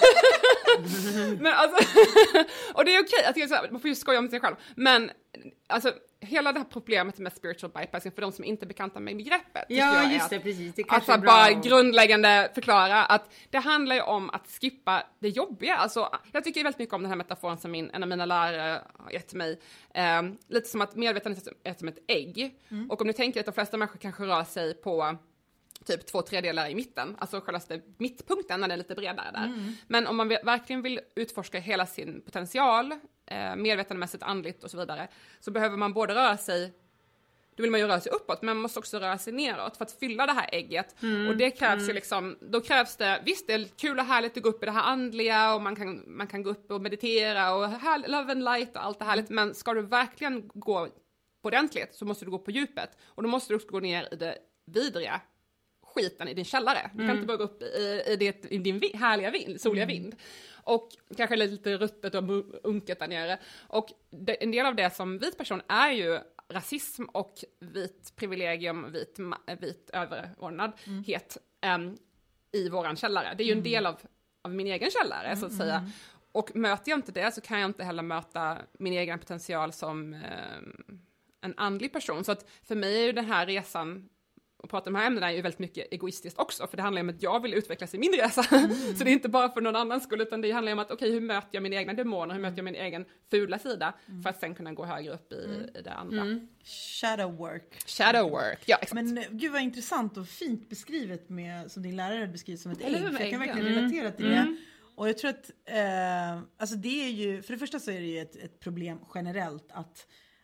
Men alltså, och det är okej att jag, man får ju skoja om sig själv, men alltså hela det här problemet med spiritual bypassing för de som inte är bekanta med begreppet. Ja, just det, att, precis. Det alltså bara och... grundläggande förklara att det handlar ju om att skippa det jobbiga. Alltså, jag tycker väldigt mycket om den här metaforen som min, en av mina lärare har gett mig. Eh, lite som att medvetandet är som ett ägg. Mm. Och om ni tänker att de flesta människor kanske rör sig på typ två tredjedelar i mitten, alltså självaste mittpunkten när den är lite bredare där. Mm. Men om man verkligen vill utforska hela sin potential, eh, medvetandemässigt, andligt och så vidare, så behöver man både röra sig, då vill man ju röra sig uppåt, men man måste också röra sig neråt för att fylla det här ägget. Mm. Och det krävs mm. ju liksom, då krävs det, visst det är kul och härligt att gå upp i det här andliga och man kan, man kan gå upp och meditera och här, love and light och allt det härligt, men ska du verkligen gå på ordentligt så måste du gå på djupet och då måste du också gå ner i det vidriga skiten i din källare. Du kan mm. inte bara gå upp i, i, det, i din vi, härliga vind, soliga mm. vind. Och kanske lite ruttet och unket där nere. Och det, en del av det som vit person är ju rasism och vit privilegium, vit, vit överordnadhet mm. um, i våran källare. Det är ju en mm. del av, av min egen källare mm. så att säga. Och möter jag inte det så kan jag inte heller möta min egen potential som um, en andlig person. Så att för mig är ju den här resan och prata om de här ämnena är ju väldigt mycket egoistiskt också, för det handlar ju om att jag vill utvecklas i min resa. Mm. Så det är inte bara för någon annan skull, utan det handlar ju om att okej, okay, hur möter jag mina egna demoner, hur möter jag min egen fula sida mm. för att sen kunna gå högre upp i, mm. i det andra. Mm. Shadow work. Shadow work, ja exakt. Men gud vad intressant och fint beskrivet med, som din lärare beskriver som ett ägg. För jag kan ägg, verkligen ja. relatera till mm. det. Och jag tror att, eh, alltså det är ju, för det första så är det ju ett, ett problem generellt att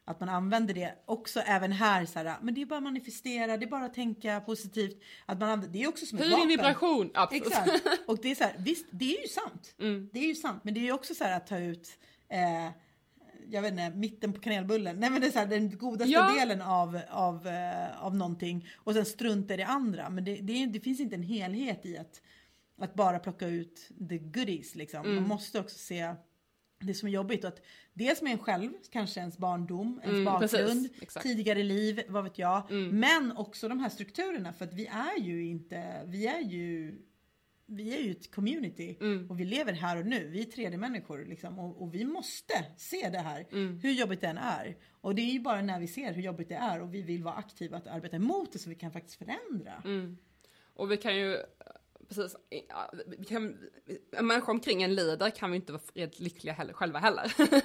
att man använder det också även här så här, men det är bara att manifestera, det är bara att tänka positivt, att man använder, det är också som ett Höj vapen. din vibration, absolut. Exakt. Och det är så här, visst, det är ju sant. Mm. Det är ju sant, men det är ju också så här att ta ut eh, jag vet inte, mitten på kanelbullen. Nej, men det är så här, den godaste ja. delen av, av, uh, av någonting. Och sen strunta i det andra. Men det, det, det finns inte en helhet i att, att bara plocka ut the goodies. Liksom. Mm. Man måste också se det som är jobbigt. Och att dels med en själv, kanske ens barndom, ens mm, bakgrund, tidigare liv, vad vet jag. Mm. Men också de här strukturerna. För att vi är ju inte, vi är ju... Vi är ju ett community mm. och vi lever här och nu. Vi är tre D-människor liksom, och, och vi måste se det här. Mm. Hur jobbigt det än är. Och det är ju bara när vi ser hur jobbigt det är och vi vill vara aktiva att arbeta emot det så vi kan faktiskt förändra. Mm. Och vi kan ju, precis, vi kan, en människa omkring en lider kan vi inte vara helt lyckliga heller, själva heller. Mm.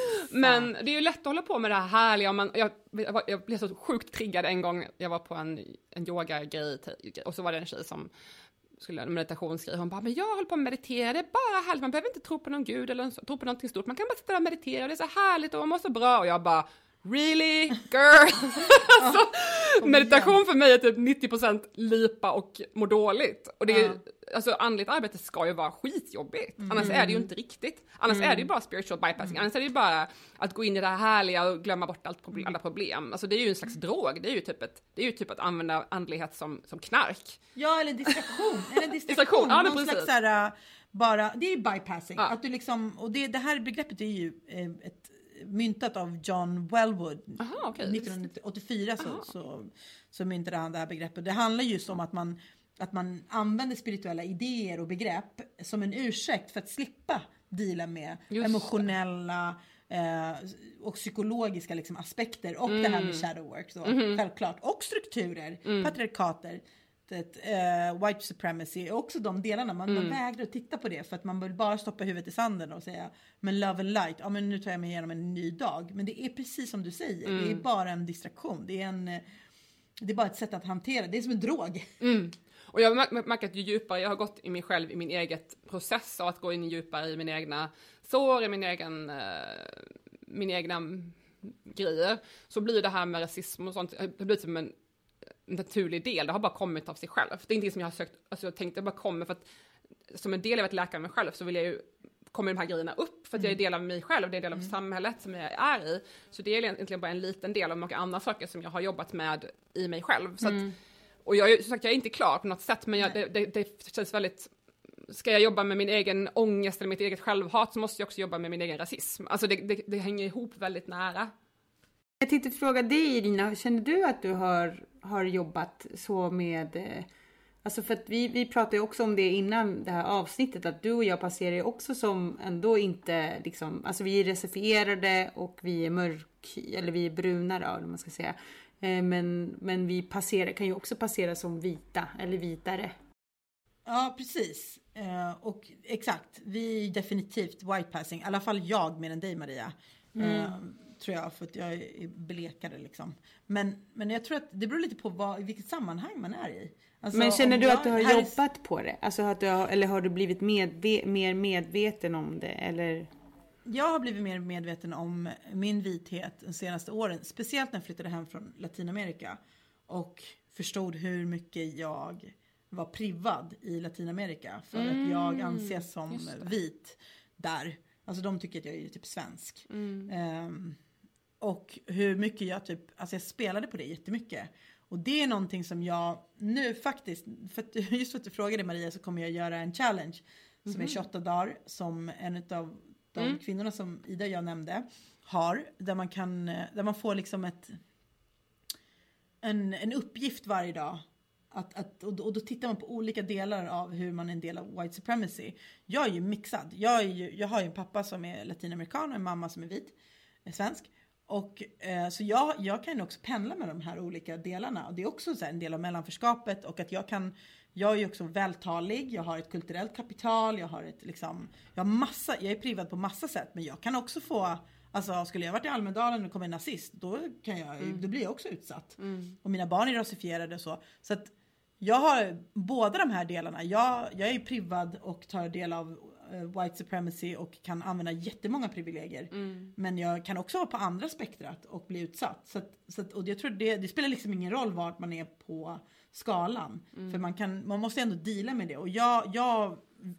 Men det är ju lätt att hålla på med det här härliga. Man, jag, jag, jag blev så sjukt triggad en gång. Jag var på en, en yoga-grej och så var det en tjej som skulle en meditationsgrej. Hon bara, men jag håller på att meditera. Det är bara härligt. Man behöver inte tro på någon gud eller tro på någonting stort. Man kan bara sitta där och meditera. Och det är så härligt och man mår så bra. Och jag bara, really? Girl? Alltså, meditation för mig är typ nittio procent lipa och må dåligt. Och det är, uh. alltså andligt arbete ska ju vara skitjobbigt. Mm. Annars är det ju inte riktigt. Annars mm. är det ju bara spiritual bypassing. Mm. Annars är det ju bara att gå in i det här härliga och glömma bort allt problem, alla problem. Alltså det är ju en slags drog. Det är ju typ, ett, det är ju typ att använda andlighet som, som knark. Ja, eller distraktion. eller distraktion. distraktion. Ja, någon slags så här, bara, det är ju bypassing. Ja. Att du liksom, och det, det här begreppet är ju eh, ett myntat av John Wellwood. Aha, okay. nittonhundraåttiofyra så, så, så myntade han det här begreppet. Det handlar just om att man, att man använder spirituella idéer och begrepp som en ursäkt för att slippa deala med just emotionella eh, och psykologiska liksom, aspekter och mm. det här med shadow work då, mm. självklart. Och strukturer, mm. patriarkater, det, eh, white supremacy och också de delarna. Man, mm. man vägrar att titta på det för att man vill bara stoppa huvudet i sanden och säga, men love and light, ja men nu tar jag mig igenom en ny dag. Men det är precis som du säger, mm. det är bara en distraktion. Det är, en, det är bara ett sätt att hantera, det är som en drog. Mm. Och jag har märkt att ju djupare jag har gått i mig själv, i min eget process av att gå in djupare i min egna sår, i min egen, uh, min egna grejer, så blir det här med rasism och sånt, det blir som en naturlig del. Det har bara kommit av sig själv. Det är ingenting som jag har sökt, alltså jag tänkte det bara kommer för att som en del av att läka mig själv så vill jag ju, kommer de här grejerna upp för att mm. jag är del av mig själv, det är del av mm. samhället som jag är i. Så det är egentligen bara en liten del av många andra saker som jag har jobbat med i mig själv. Så mm. att, och jag, som sagt, jag är inte klar på något sätt, men jag, det, det, det känns väldigt, ska jag jobba med min egen ångest eller mitt eget självhat så måste jag också jobba med min egen rasism. Alltså det, det, det hänger ihop väldigt nära. Jag tänkte fråga dig, Irina, känner du att du har, har jobbat så med, alltså för att vi, vi pratade ju också om det innan det här avsnittet, att du och jag passerar ju också som ändå inte, liksom, alltså vi är rasifierade och vi är mörk, eller vi är bruna då, om man ska säga, men, men vi passerar, kan ju också passera som vita, eller vitare. Ja, precis. Och exakt, vi är definitivt white passing, i alla fall jag mer än dig, Maria. Mm. Tror jag, för att jag är blekare liksom. Men, men jag tror att det beror lite på vad, i vilket sammanhang man är i. Alltså, men känner du jag, att du har jobbat är... på det? Alltså att du har, eller har du blivit medve- mer medveten om det? Eller? Jag har blivit mer medveten om min vithet de senaste åren. Speciellt när jag flyttade hem från Latinamerika. Och förstod hur mycket jag var privad i Latinamerika. För mm, att jag anses som vit där. Alltså de tycker att jag är typ svensk. Mm. Um, och hur mycket jag typ, alltså jag spelade på det jättemycket. Och det är någonting som jag nu faktiskt, för att, just för att du frågade Maria så kommer jag göra en challenge. Mm. Som är tjugoåtta dagar, som en av de mm. kvinnorna som Ida och jag nämnde har. Där man kan, där man får liksom ett, en, en uppgift varje dag. Att, att, och, då, och då tittar man på olika delar av hur man är en del av white supremacy. Jag är ju mixad. Jag, är ju, jag har ju en pappa som är latinamerikan och en mamma som är vit, är svensk. Och, eh, så jag, jag kan också pendla med de här olika delarna. Och det är också så här, en del av mellanförskapet. Och att jag kan, jag är ju också vältalig. Jag har ett kulturellt kapital. Jag har ett liksom, jag har massa, jag är privad på massa sätt. Men jag kan också få, alltså skulle jag varit i Almedalen och kommer en nazist, då, kan jag, mm. då blir jag också utsatt. Mm. Och mina barn är rasifierade och så. Så att jag har båda de här delarna. Jag, jag är privad och tar del av uh, white supremacy och kan använda jättemånga privilegier. Mm. Men jag kan också vara på andra spektrat och bli utsatt. Så att, så att, och jag tror det, det spelar liksom ingen roll vart man är på skalan. Mm. För man, kan, man måste ändå deala med det. Och jag, jag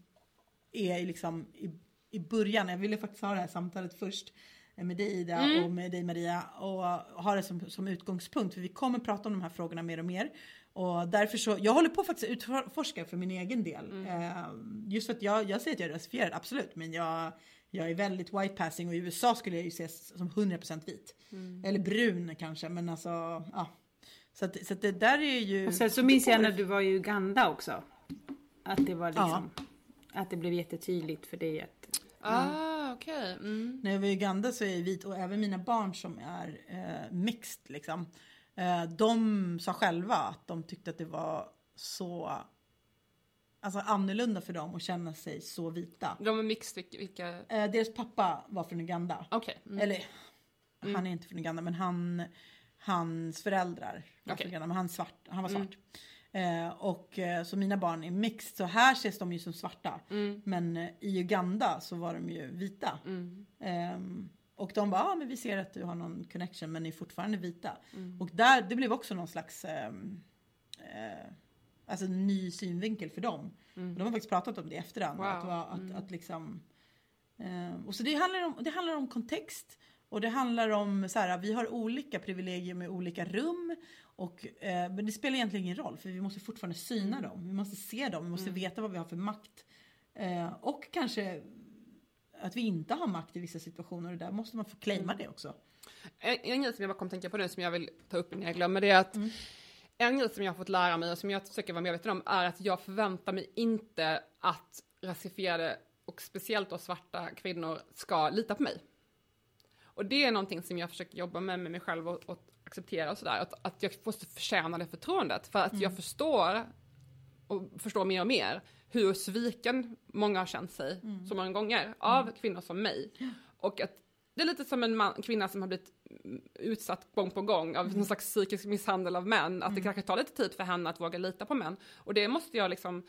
är liksom i, i början, jag ville faktiskt ha det här samtalet först med dig Ida mm. och med dig Maria och ha det som, som utgångspunkt. För vi kommer prata om de här frågorna mer och mer. Och därför så, jag håller på faktiskt att utforska för min egen del. Mm. Eh, just för att jag, jag säger att jag är rasifierad, absolut. Men jag, jag är väldigt white passing och i U S A skulle jag ju ses som hundra procent vit. Mm. Eller brun kanske, men alltså, ja. Så, att, så att det där är ju... Och sen så minns jag när du var i Uganda också. Att det var liksom, ja. Att det blev jättetydligt för dig att... Ah, okej. Okay. Mm. När jag var i Uganda så är jag vit och även mina barn som är eh, mixed liksom. Eh, de sa själva att de tyckte att det var så alltså annorlunda för dem att känna sig så vita. De är mixed, vilka? Eh, deras pappa var från Uganda. Okej. Okay. Mm. Eller, mm. han är inte från Uganda men han, hans föräldrar var okay. från Uganda. Men han, svart, han var svart. Mm. Eh, och eh, så mina barn är mixed. Så här ses de ju som svarta. Mm. Men eh, i Uganda så var de ju vita. Mm. Eh, och de bara, ja ah, men vi ser att du har någon connection men ni är fortfarande vita. Mm. Och där, det blev också någon slags eh, eh, alltså ny synvinkel för dem. Mm. Och de har faktiskt pratat om det i efterhand. Wow. Att, att, mm. att, att liksom, eh, och så det handlar om, det handlar om kontext. Och det handlar om så här, vi har olika privilegier med olika rum. Och, eh, men det spelar egentligen ingen roll. För vi måste fortfarande syna mm. dem. Vi måste se dem. Vi måste mm. veta vad vi har för makt. Eh, och kanske att vi inte har makt i vissa situationer. Och där måste man få claima mm. det också. En, en grej som jag bara kom tänka på nu som jag vill ta upp när jag glömmer det är att mm. en grej som jag har fått lära mig och som jag försöker vara medveten om är att jag förväntar mig inte att rasifierade och speciellt då svarta kvinnor ska lita på mig. Och det är någonting som jag försöker jobba med med mig själv och, och acceptera och sådär. Att, att jag måste förtjäna det förtroendet. För att mm. jag förstår och förstår mer och mer hur sviken många har känt sig mm. så många gånger av mm. kvinnor som mig. Och att det är lite som en man, kvinna som har blivit utsatt gång på gång av mm. någon slags psykisk misshandel av män. Att mm. det kanske tar lite tid för henne att våga lita på män. Och det måste jag liksom...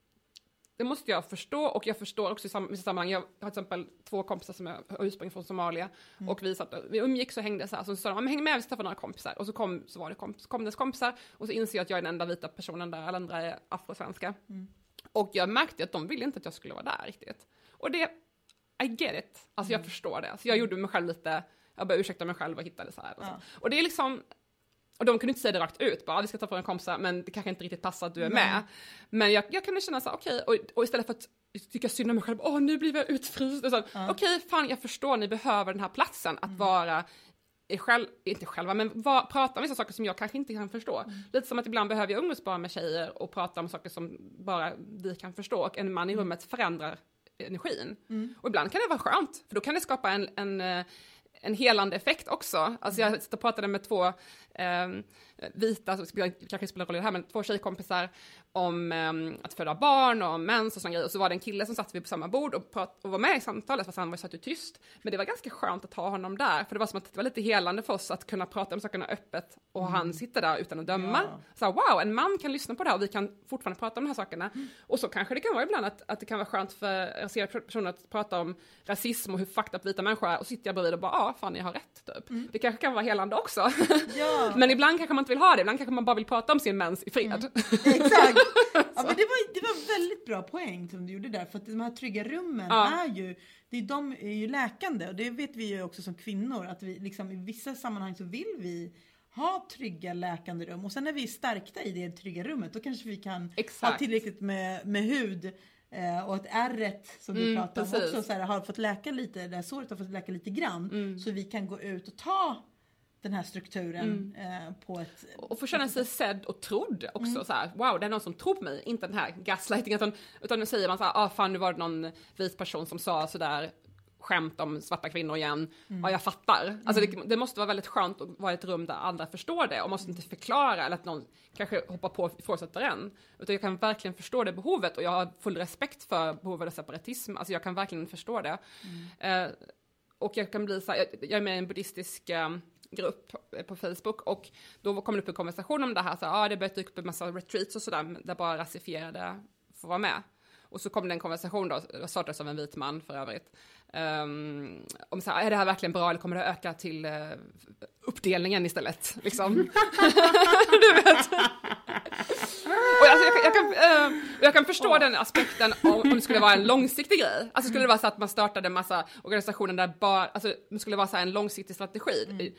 Det måste jag förstå och jag förstår också i sammanhang. Jag har till exempel två kompisar som är ursprung från Somalia mm. och vi, satt, vi umgicks och hängde så här. Så sa de, häng med, vi ska träffa några kompisar. Och så kom, så var det komp- så kom dess kompisar och så inser jag att jag är den enda vita personen där. Alla andra är afrosvenska. Mm. Och jag märkte att de ville inte att jag skulle vara där riktigt. Och det, I get it. Alltså jag mm. förstår det. Så jag gjorde mig själv lite, jag bara ursäkta mig själv och hittade så här. Och, så. Ja. Och det är liksom... Och de kunde inte säga det rakt ut, bara vi ska ta på en kompisar, men det kanske inte riktigt passar att du är med. Mm. Men jag, jag kunde känna så okej, okay, och, och istället för att tycka synd om mig själv, åh nu blir jag utfryst. Mm. Okej, okay, fan jag förstår, ni behöver den här platsen att mm. vara, er själv, inte själva, men var, prata om vissa saker som jag kanske inte kan förstå. Mm. Lite som att ibland behöver jag umgås bara med tjejer och prata om saker som bara vi kan förstå. Och en man i rummet förändrar energin. Mm. Och ibland kan det vara skönt, för då kan det skapa en... en en helande effekt också. Alltså jag pratade med två eh, vita, så kanske spelar roll i det här, men två tjejkompisar om eh, att föda barn och mens och sån grejer. Och så var det en kille som satt vid på samma bord och, prat- och var med i samtalet fast han var så tyst. Men det var ganska skönt att ha honom där. För det var som att det var lite helande för oss att kunna prata om sakerna öppet och mm. han sitter där utan att döma. Ja. Så wow, en man kan lyssna på det här och vi kan fortfarande prata om de här sakerna. Mm. Och så kanske det kan vara ibland att, att det kan vara skönt för rasifierade personer att prata om rasism och hur fucked up vita människor är och sitter jag bredvid och bara, ja, ah, fan jag har rätt typ. Mm. Det kanske kan vara helande också. Ja. Men ibland kanske man inte vill ha det, ibland kanske man bara vill prata om sin mens i fred. Mm. Exakt. Ja, men det var, det var väldigt bra poäng som du gjorde där, för att de här trygga rummen ja. är ju, det är, de är ju läkande och det vet vi ju också som kvinnor, att vi liksom i vissa sammanhang så vill vi ha trygga läkande rum och sen när vi är stärkta i det trygga rummet då kanske vi kan Exakt. ha tillräckligt med, med hud eh, och ett ärret som du mm, pratar om precis. också så här, har fått läka lite, det här såret har fått läka lite grann mm. så vi kan gå ut och ta den här strukturen mm. eh, på ett... Och få känna sig sedd och trodd också. Mm. Så här, wow, det är någon som tror på mig. Inte den här gaslighting. Utan, utan nu säger man så här, ah fan nu var det någon vit person som sa så där skämt om svarta kvinnor igen. Mm. Ja, jag fattar. Mm. Alltså det, det måste vara väldigt skönt att vara i ett rum där andra förstår det och måste inte förklara eller att någon kanske hoppar på och ifrågasätter en. Utan jag kan verkligen förstå det behovet och jag har full respekt för behovet av separatism. Alltså jag kan verkligen förstå det. Mm. Eh, och jag kan bli så här, jag, jag är med i en buddhistisk eh, grupp på Facebook och då kommer det upp en konversation om det här. Så, ah, det börjar dyka upp en massa retreats och sådär där bara rasifierade får vara med. Och så kom det en konversation då, startades av en vit man för övrigt. Um, om så här, är det här verkligen bra eller kommer det öka till uh, uppdelningen istället? Liksom. Du vet. Och alltså, jag, jag, kan, uh, jag kan förstå oh. den aspekten om, om det skulle vara en långsiktig grej. Alltså skulle det vara så att man startade en massa organisationer där bara, alltså det skulle vara så här en långsiktig strategi. Mm.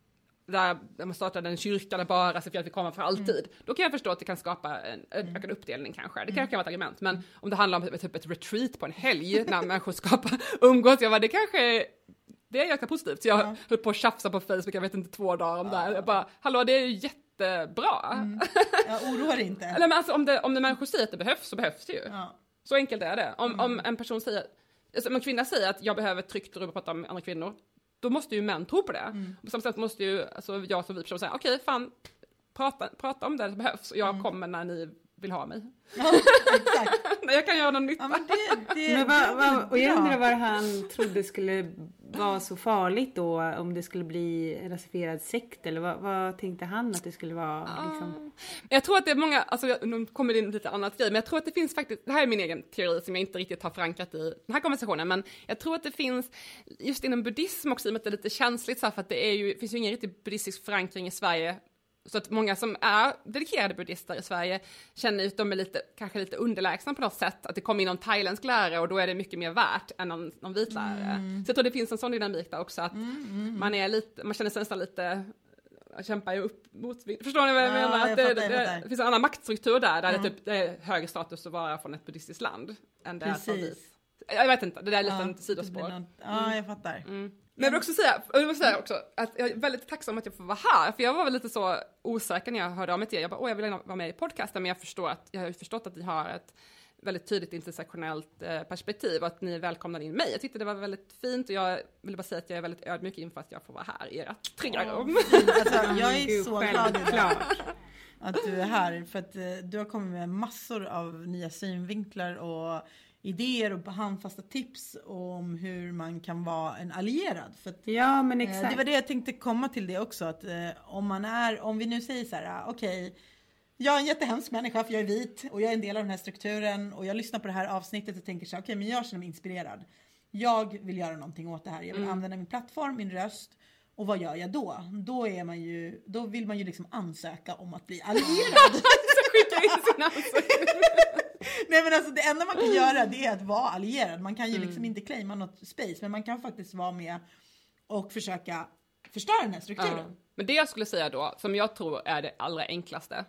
Där man startade en kyrka där bara så att vi kommer för alltid. Mm. Då kan jag förstå att det kan skapa en, en ökad uppdelning kanske. Det kanske kan vara ett argument. Men om det handlar om typ ett retreat på en helg när människor skapar umgås, jag bara, det kanske det är jäkla positivt. Så jag ja. höll på att tjafsa på Facebook, jag vet inte, två dagar om ja. det här. Jag bara, hallå, det är ju jättebra. Mm. Jag oroar inte. Eller men alltså om det, om det människor säger att det behövs, så behövs det ju. Ja. Så enkelt är det. Om, mm. om en person säger, alltså om en kvinna säger att jag behöver ett tryggt rum att prata om andra kvinnor, då måste ju män tro på det. Mm. På samma sätt måste ju alltså, jag som vi person säga, okej, okay, fan, prata, prata om det som behövs. Och jag mm. kommer när ni vill ha mig. Ja, exakt. När jag kan göra någon nytta. Ja, men det, det, men vad, vad, och jag undrar vad han trodde skulle vara så farligt då, om det skulle bli en rasifierad sekt, eller vad, vad tänkte han att det skulle vara? Liksom? Jag tror att det är många, alltså nu kommer det in lite annat grej, men jag tror att det finns faktiskt, det här är min egen teori som jag inte riktigt har förankrat i den här konversationen, men jag tror att det finns just inom buddhism också, i och med att det är lite känsligt så här, för att det är ju, finns ju ingen riktigt buddhistisk förankring i Sverige. Så att många som är dedikerade buddhister i Sverige känner att de är lite, kanske lite underlägsna på något sätt. Att det kommer in någon thailändsk lärare och då är det mycket mer värt än någon, någon vit lärare. Mm. Så jag tror det finns en sån dynamik där också. Att mm, mm. man, är lite, man känner sig nästan lite, kämpar ju upp mot, förstår ni vad jag ja, menar? Att jag det, fattar, det, det finns en annan maktstruktur där, där mm. det, typ, det är högre status att vara från ett buddhistiskt land än det är från vit. Jag vet inte, det där är lite ja, en sidospår. Något, ja, jag fattar. Mm. Men jag vill också säga, jag vill säga också att jag är väldigt tacksam att jag får vara här. För jag var väl lite så osäker när jag hörde av mig till er. Jag bara, åh, jag vill vara med i podcasten. Men jag, förstår att, jag har förstått att ni har ett väldigt tydligt intersektionellt eh, perspektiv. Och att ni välkomnade in mig. Jag tyckte det var väldigt fint. Och jag vill bara säga att jag är väldigt ödmjuk inför att jag får vara här i era trygga rum. Alltså, jag är så glad idag att du är här. För att eh, du har kommit med massor av nya synvinklar och idéer och handfasta tips om hur man kan vara en allierad. För att, ja, men exakt. Eh, det var det jag tänkte komma till det också. Att eh, om man är, om vi nu säger så här, okej, okay, jag är en jättehemsk människa för jag är vit och jag är en del av den här strukturen och jag lyssnar på det här avsnittet och tänker så här, okej, okay, men jag känner mig inspirerad. Jag vill göra någonting åt det här. Jag vill mm. använda min plattform, min röst. Och vad gör jag då? Då är man ju, då vill man ju liksom ansöka om att bli allierad. Så skicka in sin ansökan. Nej, men alltså det enda man kan göra, det är att vara allierad. Man kan ju liksom mm. inte claima något space, men man kan faktiskt vara med och försöka förstöra den här strukturen. Ja. Men det jag skulle säga då, som jag tror är det allra enklaste,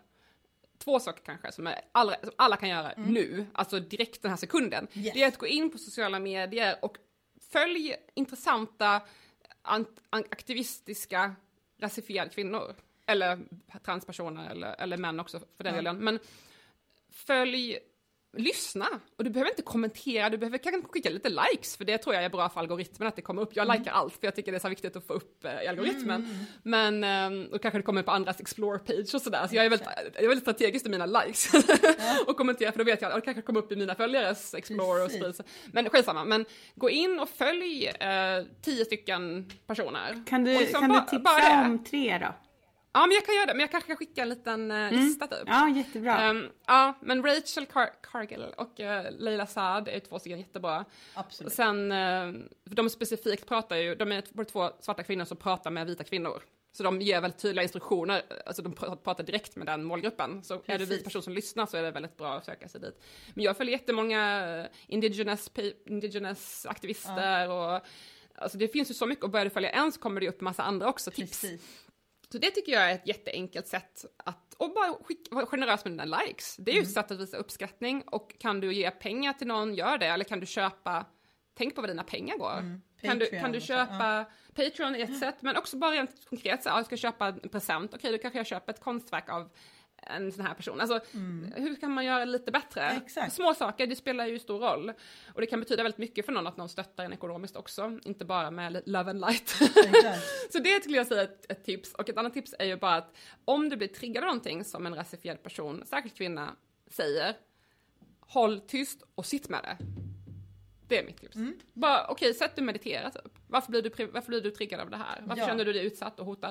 två saker kanske som, är allra, som alla kan göra mm. nu, alltså direkt den här sekunden, yes. det är att gå in på sociala medier och följ intressanta ant- aktivistiska rasifierade kvinnor, eller transpersoner eller, eller män också för den delen, mm. men följ, lyssna, och du behöver inte kommentera, du behöver kanske skicka lite likes, för det tror jag är bra för algoritmen att det kommer upp. Jag mm. likar allt, för jag tycker det är så viktigt att få upp eh, i algoritmen. Mm. Men, eh, och kanske det kommer på andras explore-page och sådär, så jag är väldigt, jag är väldigt strategisk i mina likes ja. och kommentera, för då vet jag att det kanske kommer upp i mina följares explore och sprids. Men skitsamma, men gå in och följ eh, tio stycken personer. Kan du, liksom kan bara, du tipsa om tre då? Ja, men jag kan göra det. Men jag kanske kan skicka en liten uh, mm. lista typ. Ja, jättebra. Um, ja, men Rachel Car- Cargill och uh, Leila Saad är två stycken jättebra. Absolut. Och sen, uh, för de specifikt pratar ju, de är både två svarta kvinnor som pratar med vita kvinnor. Så de ger väldigt tydliga instruktioner, alltså de pratar direkt med den målgruppen. Så Precis. Är det vit person som lyssnar så är det väldigt bra att söka sig dit. Men jag följer jättemånga indigenous, indigenous aktivister ja. och alltså det finns ju så mycket, och börjar du följa en så kommer det upp massa andra också, tips. Precis. Så det tycker jag är ett jätteenkelt sätt att, och bara skicka, vara generös med dina likes. Det är ju mm. ett sätt att visa uppskattning, och kan du ge pengar till någon, gör det. Eller kan du köpa, tänk på vad dina pengar går. Mm. Kan, du, kan du köpa, ja. Patreon är ett ja. sätt, men också bara rent konkret, så jag ska köpa en present. Okej, då kanske jag köper ett konstverk av en sån här person. Alltså, mm. hur kan man göra lite bättre? Exakt. Små saker, det spelar ju stor roll. Och det kan betyda väldigt mycket för någon att någon stöttar en ekonomiskt också. Inte bara med love and light. Så det skulle jag säga ett, ett tips. Och ett annat tips är ju bara att om du blir triggad av någonting som en rasifierad person, särskilt kvinna, säger, håll tyst och sitt med det. Det är mitt tips. Mm. Bara, okej, okay, sätt du meditera typ. Varför blir du, varför blir du triggad av det här? Varför ja. känner du dig utsatt och hotad?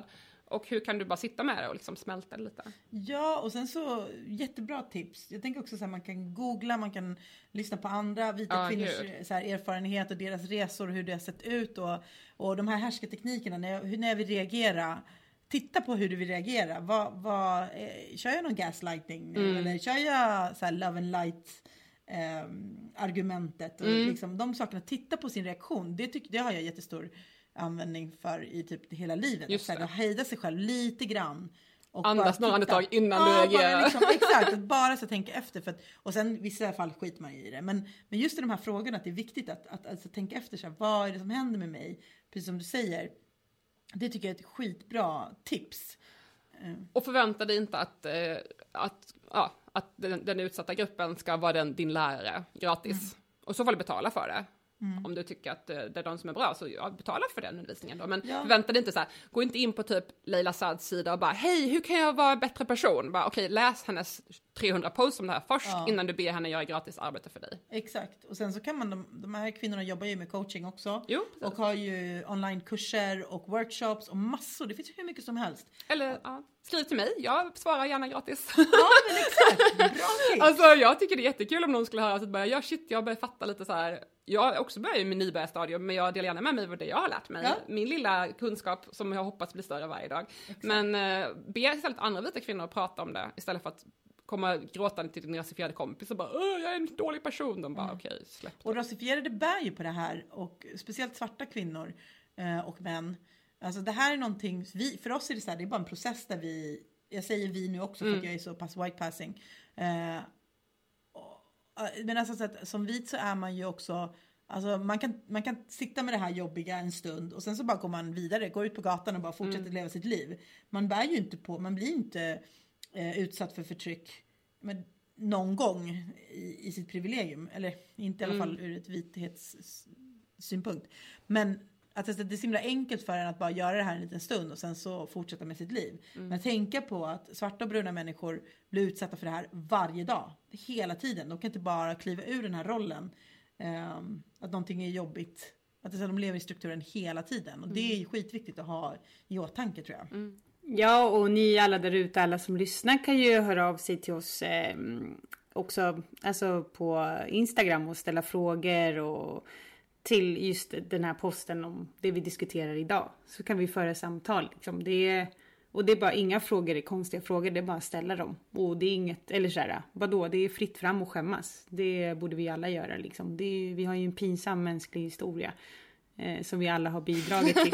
Och hur kan du bara sitta med det och liksom smälta det lite? Ja, och sen så jättebra tips. Jag tänker också så här, man kan googla, man kan lyssna på andra vita Ja, kvinnors så här, erfarenhet och deras resor och hur det har sett ut. Och, och de här härskarteknikerna, när jag, hur, när jag vill reagera, titta på hur du vill reagera. Vad, vad, eh, kör jag någon gaslighting? Mm. Eller kör jag så här love and light eh, argumentet? Och Mm. liksom, de sakerna, titta på sin reaktion. Det, tyck, det har jag jättestor användning för i typ hela livet. Just att, så här, hejda sig själv lite grann. Och andas några andetag innan ja, du reagerar. Bara liksom, exakt, att bara så tänka efter. För att, och sen i vissa fall skiter man i det. Men, men just i de här frågorna, att det är viktigt att, att alltså, tänka efter. Så här, vad är det som händer med mig? Precis som du säger. Det tycker jag är ett skitbra tips. Och förvänta dig inte att, eh, att, ja, att den, den utsatta gruppen ska vara den, din lärare gratis. Mm. Och så får du betala för det. Mm. Om du tycker att det är de som är bra, så ja, betala för den undervisningen då. Men ja. Förvänta dig inte så här, gå inte in på typ Leila Sads sida och bara, hej, hur kan jag vara en bättre person? Bara, okej, läs hennes trehundra posts om det här först, ja. Innan du ber henne göra gratis arbete för dig. Exakt, och sen så kan man, de, de här kvinnorna jobbar ju med coaching också. Jo, och har ju onlinekurser och workshops och massor, det finns hur mycket som helst. Eller, ja, skriv till mig, jag svarar gärna gratis. Ja, men exakt, bra tips. Alltså jag tycker det är jättekul om någon skulle höra att börja, ja shit, jag börjar fatta lite så här. Jag också börjar ju med nybörjarstadium, men jag delar gärna med mig vad det jag har lärt mig. Ja. Min lilla kunskap som jag hoppas blir större varje dag. Exakt. Men eh, be istället andra vita kvinnor att prata om det, istället för att komma gråtande till din rasifierade kompis och bara, Åh, jag är en dålig person. De bara, mm. okej, okay, släpp det. Och rasifierade bär ju på det här, och speciellt svarta kvinnor eh, och män. Alltså det här är någonting, vi, för oss är det så här, det är bara en process där vi, jag säger vi nu också för mm. att jag är så pass white passing. Eh, Men alltså så att, som vit så är man ju också, alltså man kan, man kan sitta med det här jobbiga en stund och sen så bara går man vidare, går ut på gatan och bara fortsätter mm. leva sitt liv. Man bär ju inte på, man blir inte eh, utsatt för förtryck men någon gång i, i sitt privilegium, eller inte i alla fall mm. ur ett vithetssynpunkt. Men att det är så himla enkelt för en att bara göra det här en liten stund och sen så fortsätta med sitt liv. Mm. Men tänka på att svarta och bruna människor blir utsatta för det här varje dag. Hela tiden. De kan inte bara kliva ur den här rollen. Um, att någonting är jobbigt. Att det, så de lever i strukturen hela tiden. Och mm. det är skitviktigt att ha i åtanke, tror jag. Mm. Ja, och ni alla där ute, alla som lyssnar, kan ju höra av sig till oss eh, också alltså på Instagram och ställa frågor och till just den här posten om det vi diskuterar idag. Så kan vi föra samtal. Liksom. Det är, och det är bara inga frågor, är konstiga frågor. Det är bara att ställa dem. Och det är inget, eller så här, vadå? Det är fritt fram och skämmas. Det borde vi alla göra. Liksom. Det är, vi har ju en pinsam mänsklig historia. Eh, som vi alla har bidragit till.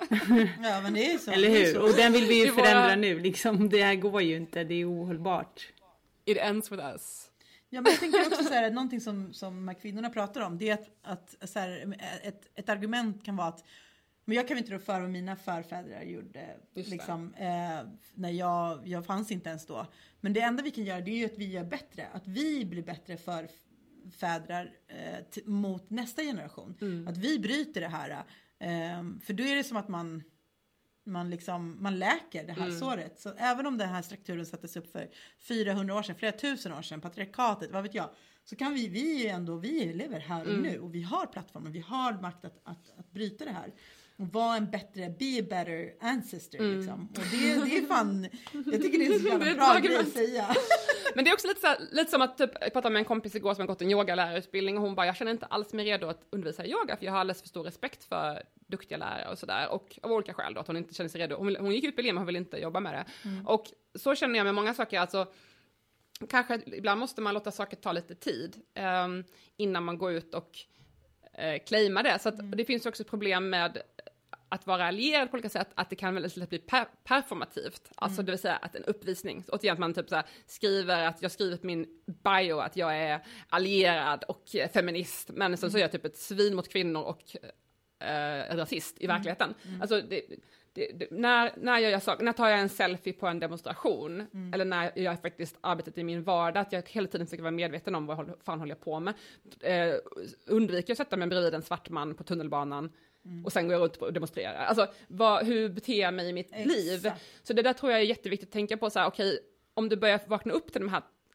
Ja, men det är så. Eller hur? Så. Och den vill vi ju det förändra bara... nu. Liksom. Det här går ju inte. Det är ohållbart. It ends with us. Ja, men jag tänker också så här, någonting som, som de här kvinnorna pratar om, det är att, att så här, ett, ett argument kan vara att, men jag kan inte rå för vad mina förfäder gjorde, liksom, eh, när jag, jag fanns inte ens då. Men det enda vi kan göra, det är ju att vi gör bättre, att vi blir bättre för fädrar eh, t- mot nästa generation. Mm. Att vi bryter det här, eh, för då är det som att man man liksom, man läker det här mm. såret. Så även om den här strukturen sattes upp för fyrahundra år sedan, flera tusen år sedan, patriarkatet, vad vet jag, så kan vi, vi ändå, vi lever här och mm. nu, och vi har plattformen, vi har makt att, att, att bryta det här. Och vara en bättre, be a better ancestor mm. liksom. Och det, det är fan, jag tycker det är så jävla bra grej att säga. Men det är också lite, så här, lite som att typ, jag pratade med en kompis igår som har gått en yogalärarutbildning, och hon bara, jag känner inte alls mig redo att undervisa i yoga, för jag har alldeles för stor respekt för duktiga lärare och sådär, och av olika skäl då, att hon inte känner sig redo. Hon, hon gick utbildningen men hon vill inte jobba med det. Mm. Och så känner jag med många saker, alltså kanske ibland måste man låta saker ta lite tid um, innan man går ut och uh, claimar det. Så att, mm. det finns också ett problem med att vara allierad på olika sätt, att det kan väldigt lätt bli per- performativt. Alltså mm. det vill säga att en uppvisning, återigen att man typ så här skriver att jag skrivit min bio att jag är allierad och feminist, men sen mm. så är jag typ ett svin mot kvinnor och eh, rasist i verkligheten. Mm. Alltså det, det, det, när, när, jag gör sak, när tar jag en selfie på en demonstration mm. eller när jag faktiskt arbetat i min vardag, att jag hela tiden försöker vara medveten om vad fan håller jag på med. Eh, undviker att sätta mig bredvid en svart man på tunnelbanan. Mm. Och sen går jag ut och demonstrerar. Alltså, vad, hur beter jag mig i mitt Exakt. liv? Så det där tror jag är jätteviktigt att tänka på. Så här, okej, om du börjar vakna upp till de här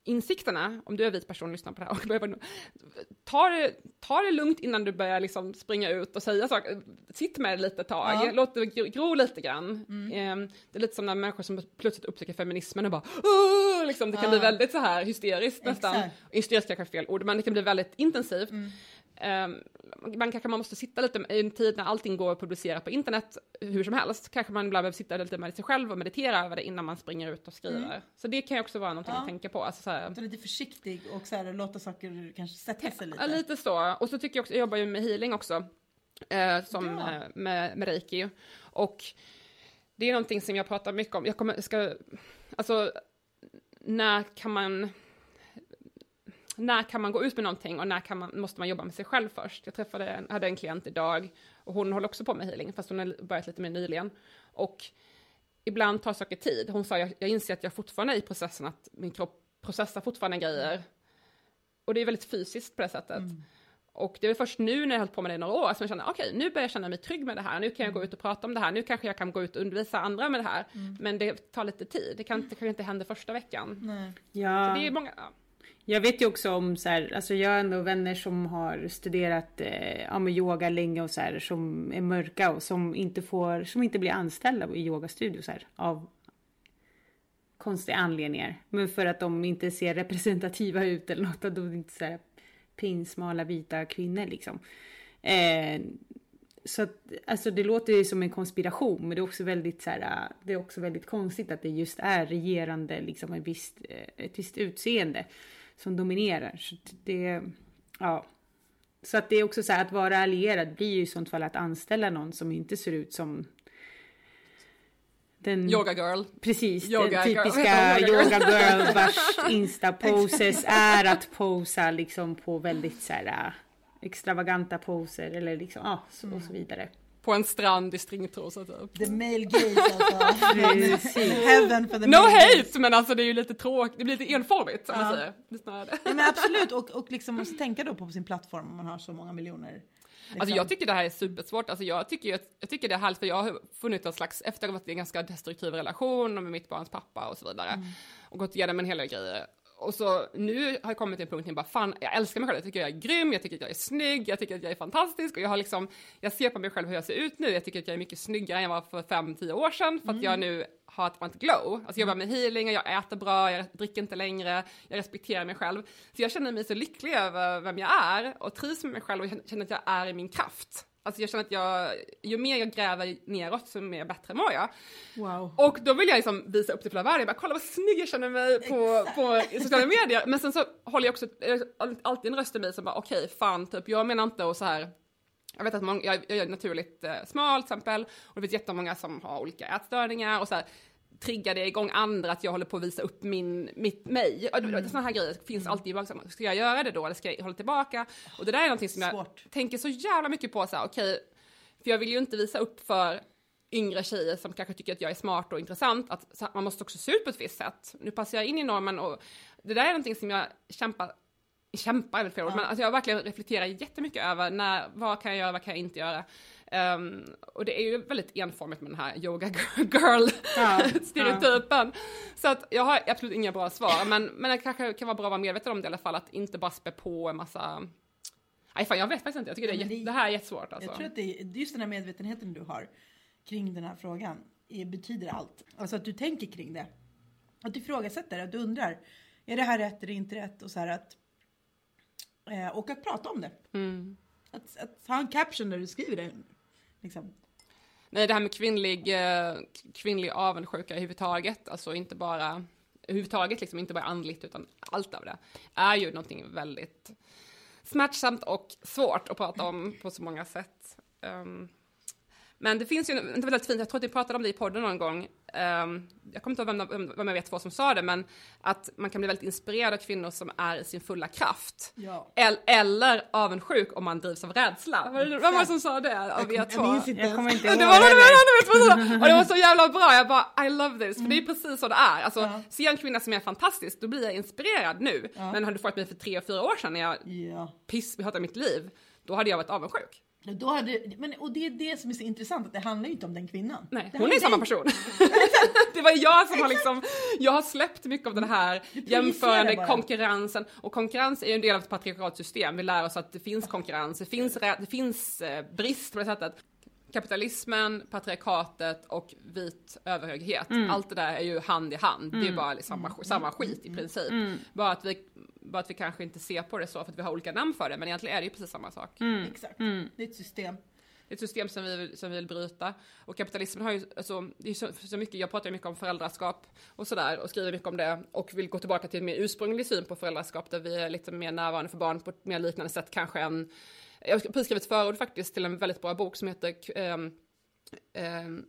insikterna, om du är vit person och lyssnar på det här, och börjar, ta, det, ta det lugnt innan du börjar liksom springa ut och säga saker. Sitt med det lite ett tag, ja. Låt det gro lite grann. Mm. Eh, det är lite som när människor som plötsligt upptäcker feminismen och bara, liksom, det kan ja. bli väldigt så här hysteriskt nästan. Exakt. Hysteriskt är kanske fel ord, men det kan bli väldigt intensivt. Mm. Um, man kanske man måste sitta lite i en tid när allting går att publicera på internet hur som helst. Kanske man ibland behöver sitta lite med sig själv och meditera över det innan man springer ut och skriver. Mm. Så det kan ju också vara någonting ja. att tänka på. Alltså, så här, så lite försiktig och så här, låta saker kanske sätta sig lite. Ja, lite så. Och så tycker jag också, jag jobbar ju med healing också. Eh, som ja. eh, med, med reiki. Och det är någonting som jag pratar mycket om. Jag kommer, ska, alltså, när kan man... När kan man gå ut med någonting och när kan man, måste man jobba med sig själv först? Jag träffade en, hade en klient idag och hon håller också på med healing, fast hon har börjat lite mer nyligen. Och ibland tar saker tid. Hon sa, jag, jag inser att jag fortfarande är i processen, att min kropp processar fortfarande grejer. Och det är väldigt fysiskt på det sättet. Mm. Och det är först nu när jag har hållit på med det i några år som jag känner, okej, okay, nu börjar jag känna mig trygg med det här. Nu kan jag gå ut och prata om det här. Nu kanske jag kan gå ut och undervisa andra med det här. Mm. Men det tar lite tid. Det kan, det kan inte hända första veckan. Nej. Ja. Så det är många... Ja. Jag vet ju också om så här, alltså jag har ändå vänner som har studerat eh, ja, med yoga länge och så här, som är mörka och som inte får, som inte blir anställda i yogastudios så här, av konstiga anledningar. Men för att de inte ser representativa ut eller något, och de är inte så här pinsmala vita kvinnor liksom. Eh, så att, alltså det låter ju som en konspiration, men det är också väldigt så här, det är också väldigt konstigt att det just är regerande liksom ett visst, ett visst utseende som dominerar. Så det, ja. Så att det är också så här, att vara allierad blir ju i sånt fall att anställa någon som inte ser ut som den yoga girl. Precis, yoga den typiska girl. yoga girl vars insta-poses är att posa liksom på väldigt så här extravaganta poser eller liksom, ja, så, och så vidare. På en strand i stringtrosa typ. The male gaze alltså. Heaven for the no male hate, gaze. men alltså det är ju lite tråkigt. Det blir lite enformigt som ja. man säger. Ja, men absolut, och, och liksom måste tänka då på sin plattform om man har så många miljoner. Liksom. Alltså jag tycker det här är supersvårt. Alltså jag tycker, jag, jag tycker det är härligt, för jag har funnit en slags, efter att ha varit i en ganska destruktiv relation med mitt barns pappa och så vidare. Mm. Och gått igenom en hel del grejer. Och så nu har jag kommit till en punkt där jag bara, fan, jag älskar mig själv. Jag tycker jag är grym, jag tycker att jag är snygg, jag tycker att jag är fantastisk. Och jag har liksom, jag ser på mig själv hur jag ser ut nu. Jag tycker att jag är mycket snyggare än jag var för fem, tio år sedan. För att mm. jag nu har ett annat glow. Alltså jag jobbar med healing, jag äter bra, jag dricker inte längre. Jag respekterar mig själv. Så jag känner mig så lycklig över vem jag är. Och trivs med mig själv och känner att jag är i min kraft. Alltså jag känner att jag, ju mer jag gräver neråt, så mer bättre mår jag. Wow. Och då vill jag liksom visa upp till hela världen. Jag bara, kolla vad snygg jag känner mig på, på sociala medier. Men sen så håller jag också alltid en röst i mig som bara, okej, okay, fan, typ, jag menar inte och så här. Jag vet att många, jag, jag är naturligt eh, smal till exempel. Och det finns jättemånga som har olika ätstörningar och så här. Triggar det igång andra att jag håller på att visa upp min, mitt mig. Mm. Sådana här grejer finns mm. alltid i baksamma. Ska jag göra det då eller ska jag hålla tillbaka? Och det där är någonting som Svårt. jag tänker så jävla mycket på. Okej, okay, för jag vill ju inte visa upp för yngre tjejer som kanske tycker att jag är smart och intressant. Att man måste också se ut på ett visst sätt. Nu passar jag in i normen och det där är någonting som jag kämpar kämpar väl för ord, ja. men alltså jag verkligen reflekterar jättemycket över när, vad kan jag göra, vad kan jag inte göra. Um, och det är ju väldigt enformigt med den här yoga girl ja, stereotypen. Ja. Så att jag har absolut inga bra svar, men, men det kanske kan vara bra att vara medveten om det i alla fall, att inte bara spä på en massa. Nej fan, jag vet faktiskt inte. Jag tycker det, är, det, det här är jättesvårt alltså. Jag tror att det är, just den här medvetenheten du har kring den här frågan är, betyder allt. Alltså att du tänker kring det. Att du ifrågasätter, att du undrar, är det här rätt eller inte rätt? Och så här att eh, och att prata om det. Mm. Att, att ha en caption där du skriver det. Liksom. Nej, det här med kvinnlig, kvinnlig avundsjuka i huvudtaget, alltså inte bara överhuvudtaget, liksom inte bara andligt utan allt av det, är ju någonting väldigt smärtsamt och svårt att prata om på så många sätt. Um, men det finns ju, det var väldigt fint, jag tror att vi pratade om det i podden någon gång, um, jag kommer inte ihåg vem, vem jag vet vad som sa det, men att man kan bli väldigt inspirerad av kvinnor som är i sin fulla kraft. Ja. Eller, eller avundsjuk om man drivs av rädsla. Vem var det som sa det? Jag, jag, jag minns inte. Jag kommer inte ihåg det. Var det, och det var så jävla bra. Jag bara, I love this. För mm. det är precis så det är. Alltså, ja. Ser jag en kvinna som är fantastisk, då blir jag inspirerad nu. Ja. Men hade du fått mig för tre och fyra år sedan när jag ja. piss, vi hatade mitt liv, då hade jag varit avundsjuk. Då hade, men, och det är det som är så intressant, att det handlar ju inte om den kvinnan. Nej, hon är samma person. Det var jag som har liksom, jag har släppt mycket av den här jämförande bara. konkurrensen. Och konkurrens är ju en del av ett patriarkalt system. Vi lär oss att det finns konkurrens, det finns, det finns brist på det sättet. Kapitalismen, patriarkatet och vit överhöghet. Mm. Allt det där är ju hand i hand. Mm. Det är bara liksom samma, samma skit i princip. Mm. Bara, att vi, bara att vi kanske inte ser på det så för att vi har olika namn för det. Men egentligen är det ju precis samma sak. Mm. Exakt. Mm. Det är ett system. Det är ett system som vi, som vi vill bryta. Och kapitalismen har ju, alltså, det är så, så mycket, jag pratar ju mycket om föräldraskap och sådär. Och skriver mycket om det. Och vill gå tillbaka till en mer ursprunglig syn på föräldraskap. Där vi är lite mer närvarande för barn på ett mer liknande sätt kanske än... Jag har precis skrivit förord faktiskt till en väldigt bra bok som heter um, um,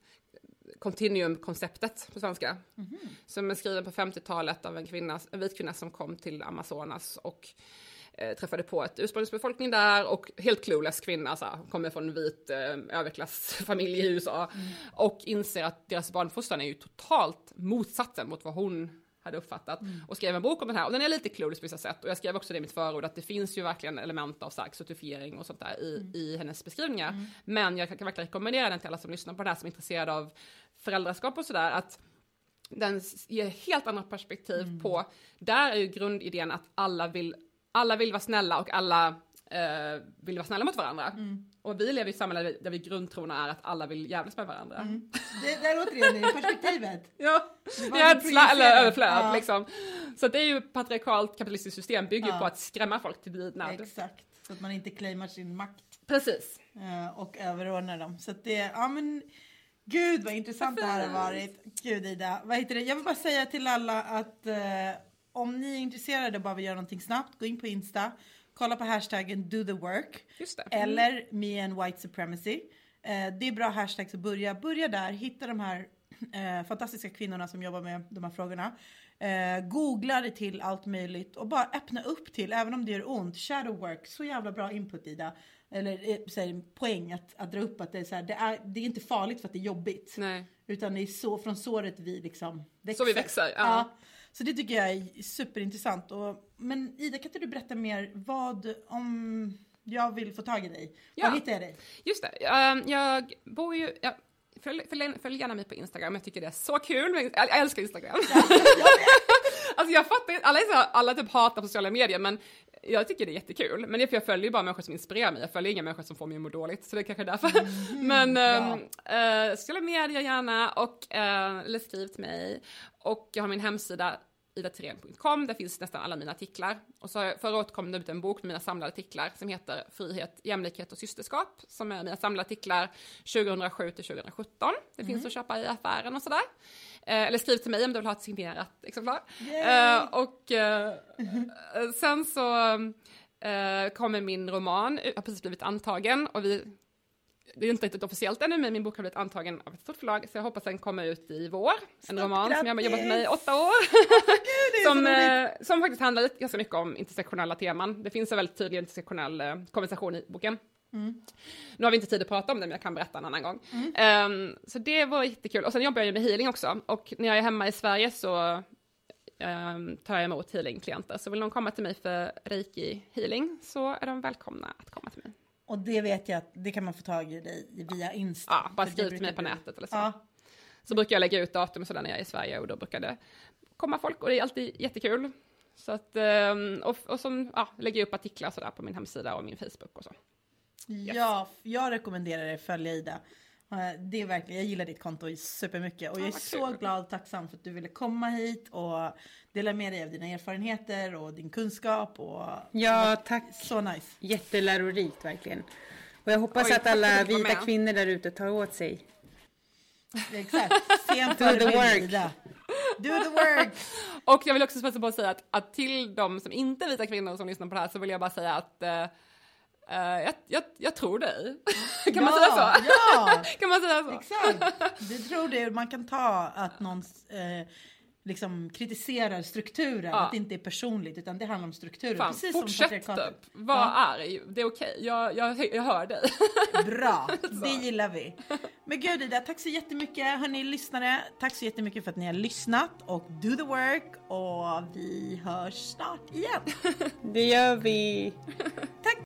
Continuum-konceptet på svenska. Mm-hmm. Som är skriven på femtiotalet av en, kvinna, en vit kvinna som kom till Amazonas och eh, träffade på ett ursprungsbefolkning där. Och helt clueless kvinna, så, kommer från en vit eh, överklassfamilj i U S A. Mm. Och inser att deras barnfostran är ju totalt motsatsen mot vad hon hade uppfattat. Mm. Och skrev en bok om den här. Och den är lite clueless på vissa sätt. Och jag skrev också det i mitt förord att det finns ju verkligen element av exotifiering och sånt där i, mm. i hennes beskrivningar. Mm. Men jag kan, kan verkligen rekommendera den till alla som lyssnar på det här som är intresserade av föräldraskap och sådär. Att den ger helt andra perspektiv mm. på. Där är ju grundidén att alla vill, alla vill vara snälla och alla eh, vill vara snälla mot varandra. Mm. Och vi lever i ett samhälle där vi grundtron är att alla vill jävlas med varandra. Mm. Det där låter det i perspektivet. Ja, rädsla eller överflöd ja. liksom. Så det är ju patriarkalt kapitalistiskt system bygger ja. på att skrämma folk till lydnad. Exakt, så att man inte claimar sin makt. Precis. Och överordnar dem. Så att det, ja men, gud vad intressant det här har varit. Gud Ida, vad heter det? Jag vill bara säga till alla att eh, om ni är intresserade och bara vill göra någonting snabbt, gå in på Insta. Kolla på hashtaggen do the work. Just det. Mm. Eller me and white supremacy. Eh, det är bra hashtags att börja. Börja där. Hitta de här eh, fantastiska kvinnorna som jobbar med de här frågorna. Eh, googla det till allt möjligt. Och bara öppna upp till, även om det gör ont. Shadow work. Så jävla bra input i det. Eller eh, så här, poäng att, att dra upp att det är så här, det är, det är inte farligt för att det är jobbigt. Nej. Utan det är så från såret vi liksom växer. Så vi växer, ja. ja. Så det tycker jag är superintressant. Och, men Ida, kan inte du berätta mer vad om jag vill få tag i dig? Ja. Var hittar jag dig? Just det. Uh, jag bor ju... Jag, följ, följ, följ gärna mig på Instagram. Jag tycker det är så kul. Jag, jag älskar Instagram. Ja, jag alltså jag fattar alla, är så, alla typ hatar sociala medier, men jag tycker det är jättekul. Men det är för jag följer bara människor som inspirerar mig. Jag följer inga människor som får mig att må dåligt. Så det är kanske därför. Mm, men ja. uh, sociala medier gärna. Och, uh, eller skriv till mig. Och jag har min hemsida ida thirén punkt com. Där finns nästan alla mina artiklar. Och så förra året kom det ut en bok med mina samlade artiklar som heter Frihet, jämlikhet och systerskap. Som är mina samlade artiklar tjugohundrasju till tjugohundrasjutton. Det mm. finns att köpa i affären och sådär. Eh, eller skriv till mig om du vill ha ett signerat exemplar. Eh, och eh, sen så eh, kommer min roman, har precis blivit antagen. Och vi... Det är inte riktigt officiellt ännu, men min bok har blivit antagen av ett stort förlag. Så jag hoppas den kommer ut i vår. En Stort roman grattis. Som jag har jobbat med i åtta år. Gud, som, eh, som faktiskt handlar ganska mycket om intersektionella teman. Det finns en väldigt tydlig intersektionell eh, konversation i boken. Mm. Nu har vi inte tid att prata om det, men jag kan berätta en annan gång. Mm. Um, så det var jättekul. Och sen jobbar jag med healing också. Och när jag är hemma i Sverige så um, tar jag emot healing-klienter. Så vill någon komma till mig för reiki healing så är de välkomna att komma till mig. Och det vet jag att det kan man få tag i dig via Insta. Ja, bara skriv till mig på nätet eller så. Ja. Så brukar jag lägga ut datum och sådär när jag är i Sverige och då brukar det komma folk och det är alltid jättekul. Så att, och, och som ja, lägger upp artiklar sådär på min hemsida och min Facebook och så. Yes. Ja, jag rekommenderar dig att följa Ida. Det är verkligen, jag gillar ditt konto supermycket och jag är så glad och tacksam för att du ville komma hit och dela med dig av dina erfarenheter och din kunskap och ja, tack. Så nice. Jättelärorikt verkligen. Och jag hoppas Oj, att alla vita kvinnor där ute tar åt sig. Exakt. Do the work. Do the work. Och jag vill också passa på att säga att, att till de som inte är vita kvinnor som lyssnar på det här så vill jag bara säga att uh, Uh, jag, jag, jag tror dig. Kan ja, man säga så? Ja, kan man säga så? Exakt. Du tror det. Man kan ta att någon eh, liksom kritiserar strukturen. Ja. Att det inte är personligt utan det handlar om strukturen. Fan, precis fortsätt som typ. Var ja. arg. Det är okej. Okay. Jag, jag, jag hör dig. Bra. Det gillar vi. Men gud Ida, tack så jättemycket. Hörni lyssnare, tack så jättemycket för att ni har lyssnat. Och do the work. Och vi hörs snart igen. Det gör vi. Tack.